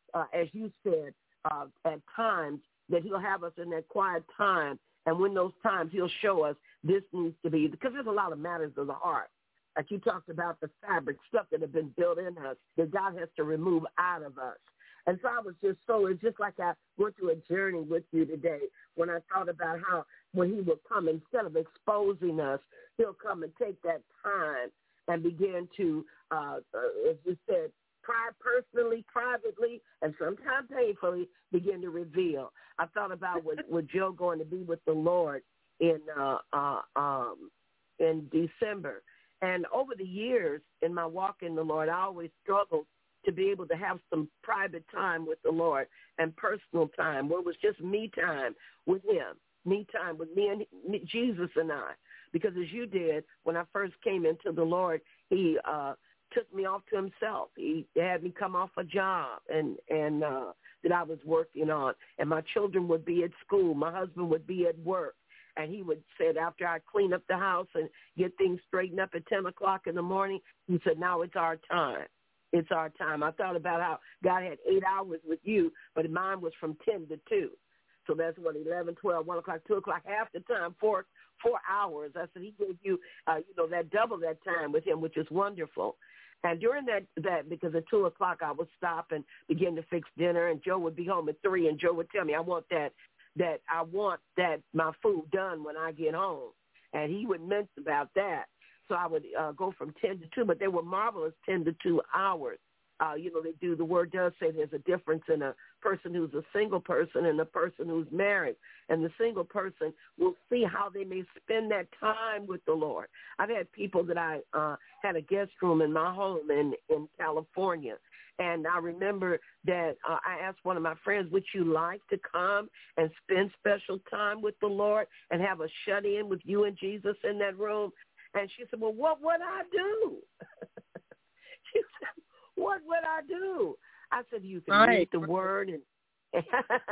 uh, as you said, uh, at times that he'll have us in that quiet time. And when those times he'll show us this needs to be, because there's a lot of matters of the heart. Like you talked about the fabric, stuff that have been built in us that God has to remove out of us. And so I was just so, it's just like I went through a journey with you today when I thought about how when he will come, instead of exposing us, he'll come and take that time and begin to, uh, uh, as you said, try personally, privately, and sometimes painfully begin to reveal. I thought about with, with Joe going to be with the Lord in uh, uh, um, in December. And over the years in my walk in the Lord, I always struggled to be able to have some private time with the Lord and personal time where it was just me time with him, me time with me and me, Jesus and I. Because as you did, when I first came into the Lord, he uh, took me off to himself. He had me come off a job and, and uh, that I was working on. And my children would be at school. My husband would be at work. And he would say, after I clean up the house and get things straightened up at ten o'clock in the morning, he said, now it's our time. It's our time. I thought about how God had eight hours with you, but mine was from ten to two. So that's what, eleven, twelve, one o'clock, two o'clock, half the time, four four hours. I said he gave you, uh, you know, that double that time with him, which is wonderful. And during that, that because at two o'clock I would stop and begin to fix dinner, and Joe would be home at three, and Joe would tell me, I want that, that I want that my food done when I get home. And he would mince about that. So I would uh, go from ten to two, but they were marvelous ten to two hours. Uh, you know, they do, the word does say there's a difference in a person who's a single person and a person who's married. And the single person will see how they may spend that time with the Lord. I've had people that I uh, had a guest room in my home in, in California. And I remember that uh, I asked one of my friends, would you like to come and spend special time with the Lord and have a shut-in with you and Jesus in that room? And she said, well, what would I do? She said, what would I do? I said, you can right. read the word and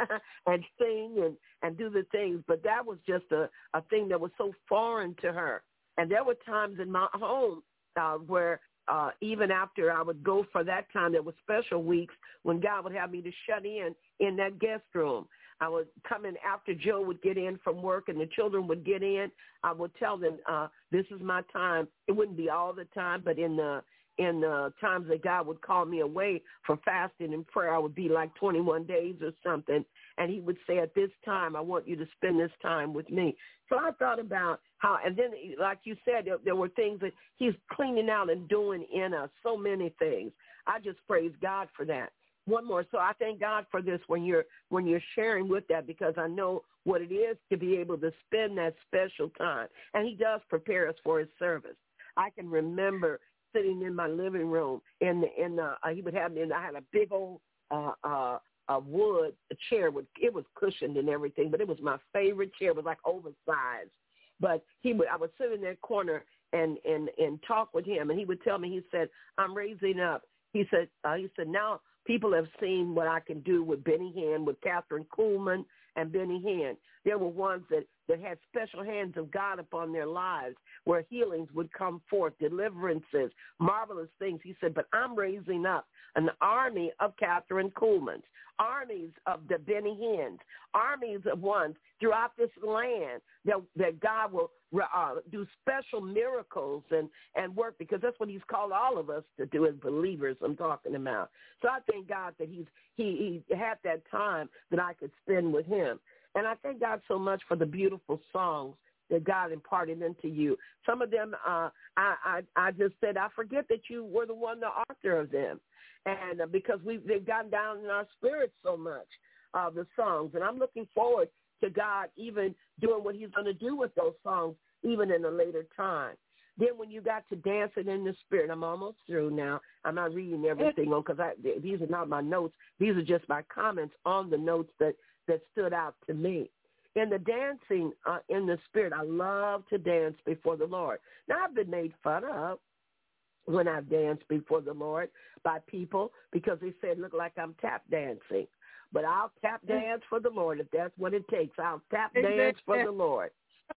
and sing and, and do the things. But that was just a, a thing that was so foreign to her. And there were times in my home uh, where uh, even after I would go for that time, there were special weeks when God would have me to shut in in that guest room. I would come in after Joe would get in from work and the children would get in. I would tell them, uh, this is my time. It wouldn't be all the time, but in the in the times that God would call me away for fasting and prayer, I would be like twenty-one days or something. And he would say, at this time, I want you to spend this time with me. So I thought about how, and then like you said, there, there were things that he's cleaning out and doing in us, so many things. I just praise God for that. One more. So I thank God for this when you're when you're sharing with that, because I know what it is to be able to spend that special time. And he does prepare us for his service. I can remember sitting in my living room, and in the, uh, he would have me, and I had a big old uh, uh, a wood a chair. With, it was cushioned and everything, but it was my favorite chair. It was like oversized. But he would, I would sit in that corner and, and, and talk with him, and he would tell me, he said, I'm raising up. He said, uh, he said, now people have seen what I can do with Benny Hinn, with Catherine Kuhlman and Benny Hinn. There were ones that, that had special hands of God upon their lives where healings would come forth, deliverances, marvelous things. He said, but I'm raising up an army of Catherine Kuhlmans, armies of the Benny Hinns, armies of ones throughout this land that, that God will uh, do special miracles and, and work, because that's what he's called all of us to do as believers I'm talking about. So I thank God that he's, he, he had that time that I could spend with him. And I thank God so much for the beautiful songs that God imparted into you. Some of them, uh, I, I, I just said, I forget that you were the one, the author of them. And uh, because we've they've gotten down in our spirits so much, uh, the songs. And I'm looking forward to God even doing what he's going to do with those songs, even in a later time. Then when you got to Dancing in the Spirit, I'm almost through now. I'm not reading everything on, because these are not my notes. These are just my comments on the notes that, that stood out to me. In the dancing uh, in the Spirit, I love to dance before the Lord. Now, I've been made fun of when I've danced before the Lord by people because they said, look like I'm tap dancing. But I'll tap dance for the Lord if that's what it takes. I'll tap dance for the Lord.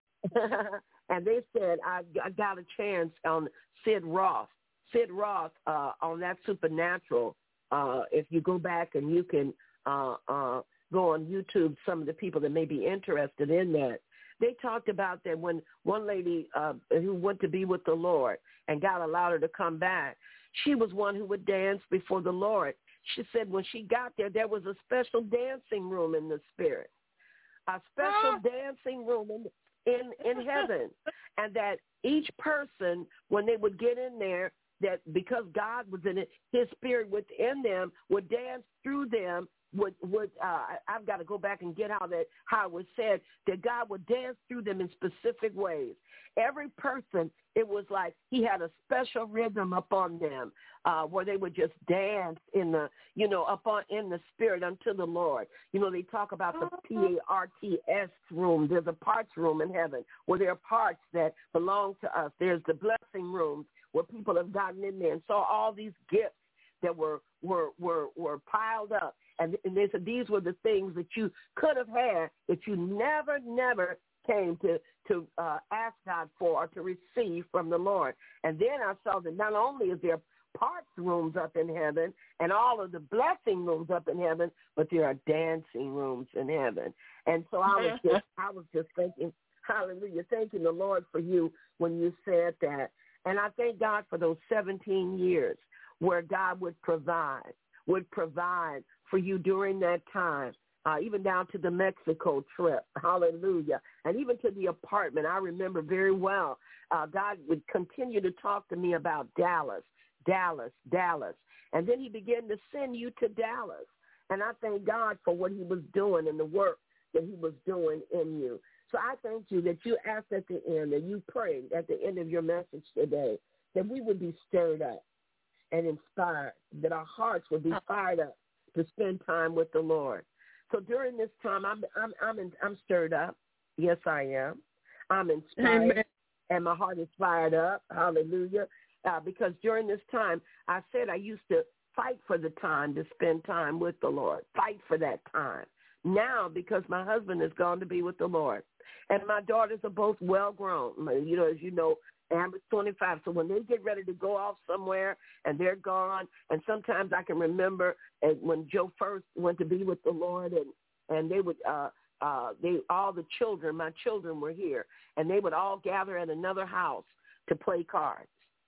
And they said I, I got a chance on Sid Roth. Sid Roth uh, on that Supernatural uh, if you go back and you can uh, uh, go on YouTube, some of the people that may be interested in that, they talked about that when one lady uh, who went to be with the Lord and God allowed her to come back, she was one who would dance before the Lord. She said when she got there, there was a special dancing room in the spirit, a special ah. dancing room in, in, in heaven, and that each person, when they would get in there, that because God was in it, his spirit within them would dance through them, would, would uh, I've got to go back and get how that how it was said, that God would dance through them in specific ways. Every person, it was like he had a special rhythm upon them uh, where they would just dance in the, you know, upon in the spirit unto the Lord. You know, they talk about the P A R T S room. There's a parts room in heaven where there are parts that belong to us. There's the blessing rooms where people have gotten in there and saw all these gifts that were were were, were piled up. And, and they said these were the things that you could have had that you never, never came to, to uh, ask God for or to receive from the Lord. And then I saw that not only is there parts rooms up in heaven and all of the blessing rooms up in heaven, but there are dancing rooms in heaven. And so I was just, I was just thinking, hallelujah, thanking the Lord for you when you said that. And I thank God for those seventeen years where God would provide, would provide for you during that time, uh, even down to the Mexico trip. Hallelujah. And even to the apartment. I remember very well, uh, God would continue to talk to me about Dallas, Dallas, Dallas. And then he began to send you to Dallas. And I thank God for what he was doing and the work that he was doing in you. So I thank you that you asked at the end and you prayed at the end of your message today that we would be stirred up and inspired, that our hearts would be fired up to spend time with the Lord. So during this time, I'm I'm I'm in, I'm stirred up. Yes, I am. I'm inspired, Amen. And my heart is fired up. Hallelujah. Uh, because during this time, I said I used to fight for the time to spend time with the Lord, fight for that time. Now, because my husband has gone to be with the Lord, and my daughters are both well-grown, you know, as you know, Amber's twenty-five. So when they get ready to go off somewhere and they're gone, and sometimes I can remember when Joe first went to be with the Lord, and, and they would, uh, uh, they all the children, my children were here, and they would all gather at another house to play cards.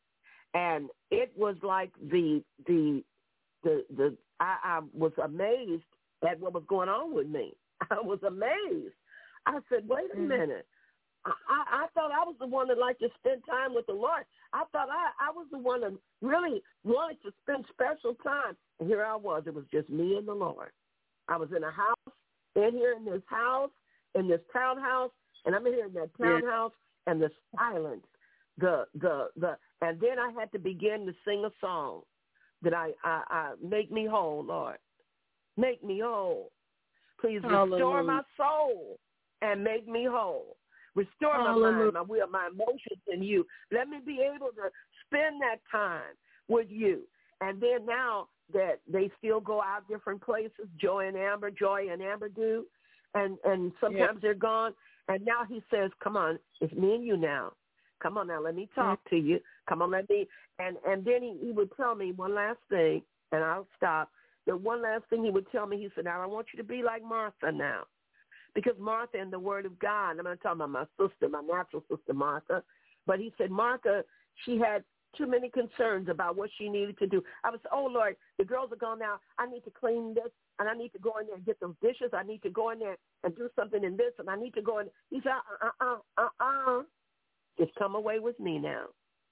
And it was like the, the, the, the I, I was amazed at what was going on with me. I was amazed. I said, wait a minute. I, I, I thought I was the one that liked to spend time with the Lord. I thought I, I was the one that really wanted to spend special time. And here I was. It was just me and the Lord. I was in a house, in here in this house, in this townhouse, and I'm here in that townhouse, yeah. And the silence, the, the, the, and then I had to begin to sing a song that I, I, I make me whole, Lord. Make me whole. Please Hallelujah. Restore my soul and make me whole. Restore Hallelujah. My mind, my will, my emotions in you. Let me be able to spend that time with you. And then now that they still go out different places, Joy and Amber, Joy and Amber do, and, and sometimes yeah. they're gone. And now he says, come on, it's me and you now. Come on now, let me talk mm-hmm. to you. Come on, let me. And, and then he, he would tell me one last thing, and I'll stop. The one last thing he would tell me, he said, now I want you to be like Martha now. Because Martha in the Word of God, I'm not talking about my sister, my natural sister Martha, but he said Martha, she had too many concerns about what she needed to do. I was, oh, Lord, the girls are gone now. I need to clean this, and I need to go in there and get those dishes. I need to go in there and do something in this, and I need to go in. He said, uh-uh, uh-uh, just come away with me now.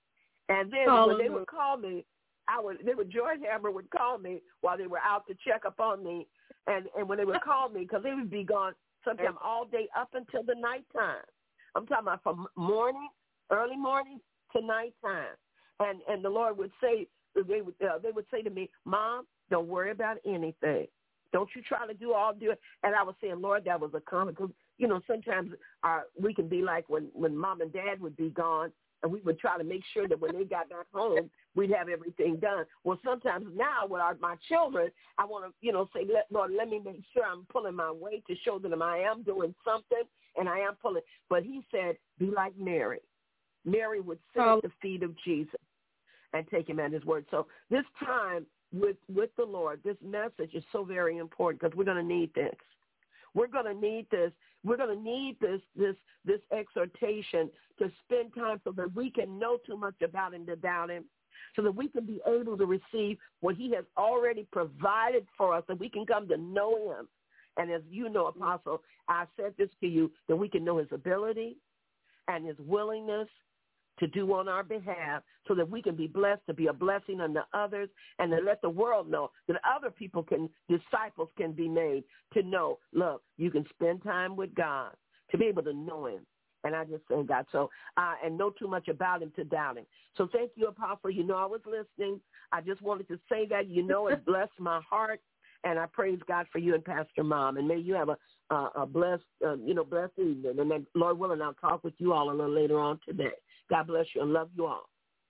And then Hallelujah. When they would call me, I would, they would, George Hammer would call me while they were out to check up on me. And, and when they would call me, because they would be gone sometimes all day up until the nighttime. I'm talking about from morning, early morning to nighttime. And and the Lord would say, they would uh, they would say to me, Mom, don't worry about anything. Don't you try to do all do it. And I was saying, Lord, that was a comment. Because, you know, sometimes our, we can be like when, when Mom and Dad would be gone, and we would try to make sure that when they got back home, we'd have everything done. Well, sometimes now with our, my children, I want to, you know, say, let, Lord, let me make sure I'm pulling my weight to show them I am doing something, and I am pulling. But he said, be like Mary. Mary would sit oh. at the feet of Jesus and take him at his word. So this time with, with the Lord. This message is so very important because we're going to need this. We're going to need this. We're going to need this, this, this exhortation to spend time so that we can know too much about him to doubt him, so that we can be able to receive what he has already provided for us, that we can come to know him. And as you know, Apostle, I said this to you, that we can know his ability and his willingness to do on our behalf so that we can be blessed, to be a blessing unto others, and to let the world know that other people can, disciples can be made to know, look, you can spend time with God, to be able to know him. And I just thank God. So, uh, and know too much about him to doubt him. So thank you, Apostle. You know I was listening. I just wanted to say that, you know, it blessed my heart. And I praise God for you and Pastor Mom. And may you have a, uh, a blessed, uh, you know, blessed evening. And then, Lord willing, I'll talk with you all a little later on today. God bless you and love you all.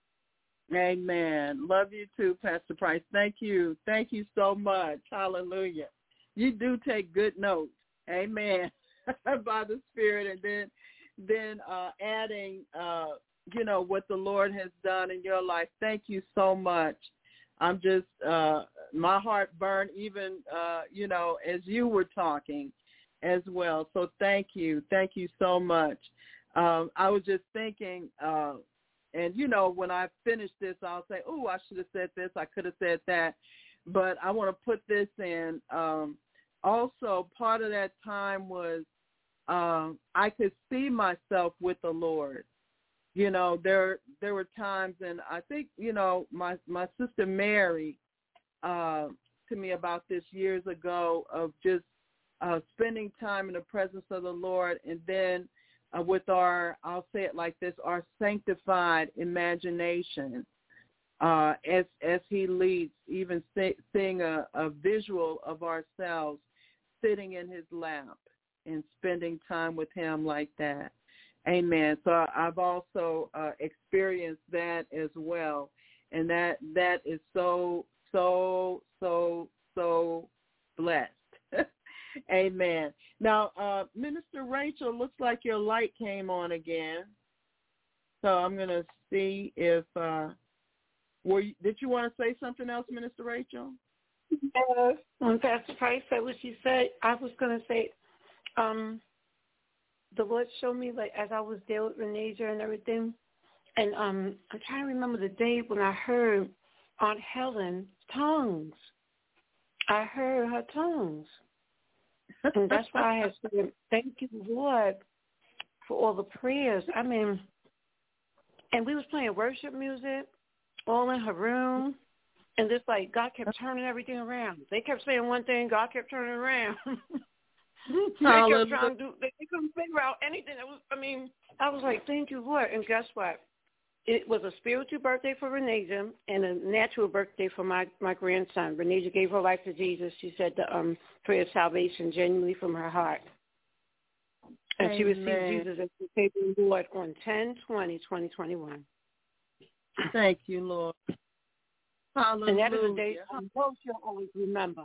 Amen. Love you too, Pastor Price. Thank you. Thank you so much. Hallelujah. You do take good notes. Amen. By the Spirit. And then, then uh, adding, uh, you know, what the Lord has done in your life. Thank you so much. I'm just, uh, my heart burned even, uh, you know, as you were talking as well. So thank you. Thank you so much. Um, I was just thinking, uh, and, you know, when I finish this, I'll say, oh, I should have said this. I could have said that. But I want to put this in. Um, also, part of that time was um, I could see myself with the Lord. You know, there there were times, and I think, you know, my, my sister Mary uh, to me about this years ago of just uh, spending time in the presence of the Lord, and then uh, with our, I'll say it like this, our sanctified imagination uh, as as he leads, even see, seeing a, a visual of ourselves sitting in his lap and spending time with him like that. Amen. So I've also uh, experienced that as well, and that that is so, so, so, so blessed. Amen. Now, uh, Minister Rachel, looks like your light came on again. So I'm going to see if, uh, were you, did you want to say something else, Minister Rachel? Uh, when Pastor Price said what she said, I was going to say, um, the Lord showed me, like, as I was there with Renasia and everything, and um, I'm trying to remember the day when I heard Aunt Helen's tongues. I heard her tongues. And that's why I had said, thank you, Lord, for all the prayers. I mean, and we was playing worship music all in her room, and just like God kept turning everything around. They kept saying one thing, God kept turning around. They kept trying to do, they couldn't figure out anything. It was, I mean, I was like, thank you, Lord. And guess what? It was a spiritual birthday for Renasia and a natural birthday for my, my grandson. Renasia gave her life to Jesus. She said the um, prayer of salvation genuinely from her heart. And Amen. She received Jesus as the Savior and Lord on ten twenty twenty twenty-one. Thank you, Lord. Hallelujah. And that is a day I know she'll always remember.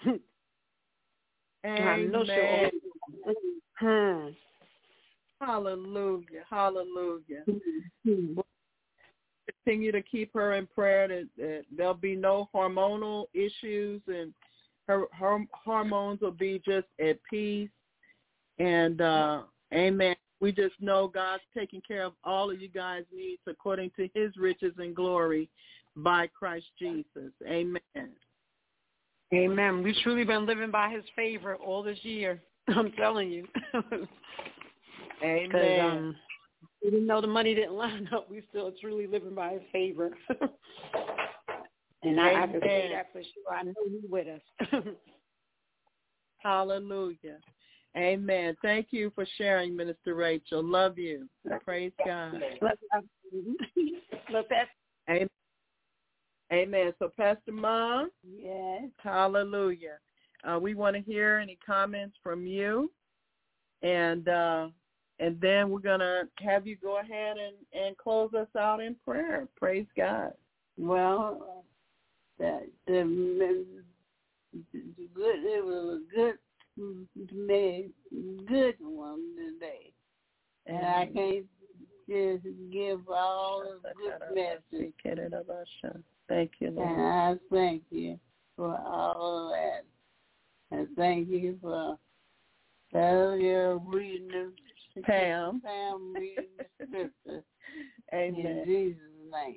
I know she'll always remember. Hallelujah. Hallelujah. Mm-hmm. Continue to keep her in prayer that, that there'll be no hormonal issues, and her, her hormones will be just at peace. And uh, amen. We just know God's taking care of all of you guys' needs according to his riches and glory by Christ Jesus. Amen. Amen. We've truly been living by his favor all this year. I'm telling you. Amen. Um, even though the money didn't line up, we still truly living by his favor. And I, I can say that for sure. I know he's with us. Hallelujah. Amen. Thank you for sharing, Minister Rachel. Love you. Praise God. Love that. Amen. Amen. So, Pastor Mom. Yes. Hallelujah. Uh, we want to hear any comments from you, and uh, and then we're going to have you go ahead and, and close us out in prayer. Praise God. Well, the, the, the good, it was a good, good one today, and mm-hmm. I can't just give all the good message. Thank you, Lord. And I thank you for all of that. And thank you for your reading the Pam. Pam reading the scripture. Amen. In Jesus' name.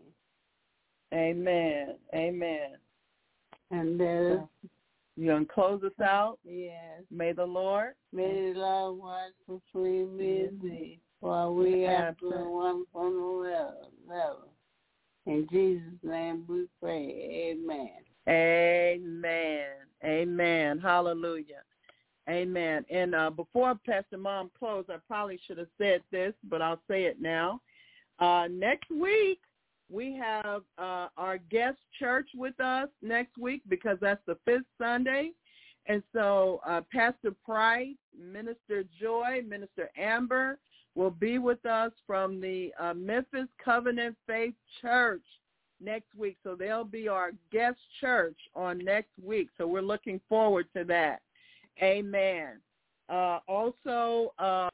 Amen. Amen. And then uh, you're going to close us out? Yes. May the Lord. May the Lord watch between me and thee, while we have to one from the level. In Jesus' name we pray. Amen. Amen. Amen. Hallelujah. Amen. And uh, before Pastor Mom closed, I probably should have said this, but I'll say it now. Uh, next week, we have uh, our guest church with us next week because that's the fifth Sunday. And so uh, Pastor Price, Minister Joy, Minister Amber will be with us from the uh, Memphis Covenant Faith Church next week. So they'll be our guest church on next week. So we're looking forward to that. Amen. Uh, also, uh,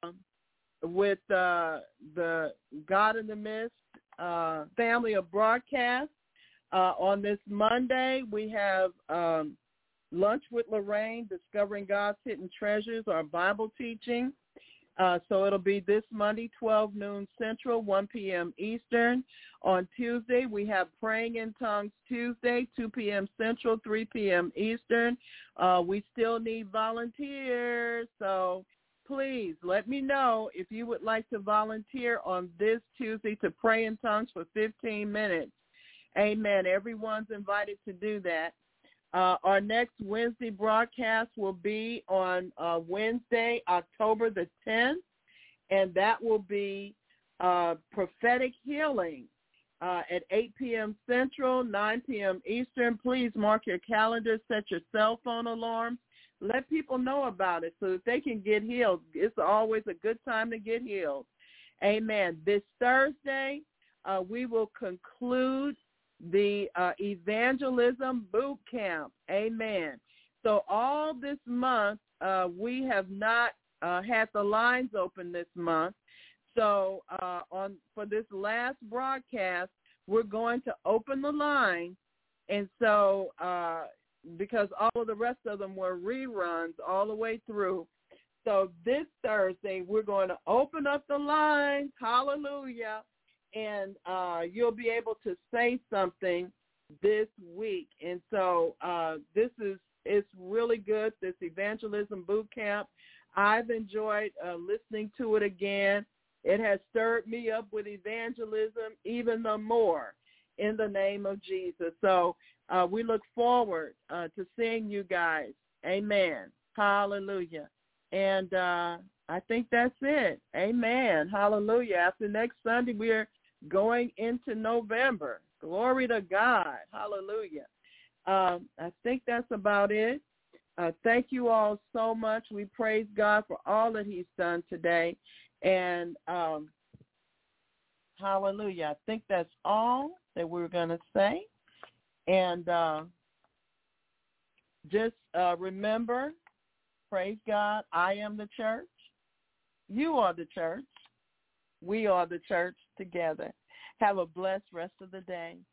with uh, the God in the Midst uh, family of broadcast, uh, on this Monday, we have um, Lunch with Lorraine, Discovering God's Hidden Treasures, our Bible teaching. Uh, so it'll be this Monday, twelve noon Central, one p.m. Eastern. On Tuesday, we have Praying in Tongues Tuesday, two p.m. Central, three p.m. Eastern. Uh, we still need volunteers, so please let me know if you would like to volunteer on this Tuesday to pray in tongues for fifteen minutes. Amen. Everyone's invited to do that. Uh, our next Wednesday broadcast will be on uh, Wednesday, October the tenth, and that will be uh, prophetic healing uh, at eight p.m. Central, nine p.m. Eastern. Please mark your calendar, set your cell phone alarm. Let people know about it so that they can get healed. It's always a good time to get healed. Amen. This Thursday, uh, we will conclude the uh, evangelism boot camp. Amen. So all this month, uh, we have not uh, had the lines open this month. So uh, on for this last broadcast, we're going to open the line. And so uh, because all of the rest of them were reruns all the way through. So this Thursday, we're going to open up the lines. Hallelujah. And uh, you'll be able to say something this week. And so uh, this is it's really good, this evangelism boot camp. I've enjoyed uh, listening to it again. It has stirred me up with evangelism even the more in the name of Jesus. So uh, we look forward uh, to seeing you guys. Amen. Hallelujah. And uh, I think that's it. Amen. Hallelujah. After next Sunday, we're going into November. Glory to God. Hallelujah. Um, I think that's about it. Uh, thank you all so much. We praise God for all that he's done today. And um, hallelujah. I think that's all that we're going to say. And uh, just uh, remember, praise God, I am the church. You are the church. We are the church together. Have a blessed rest of the day.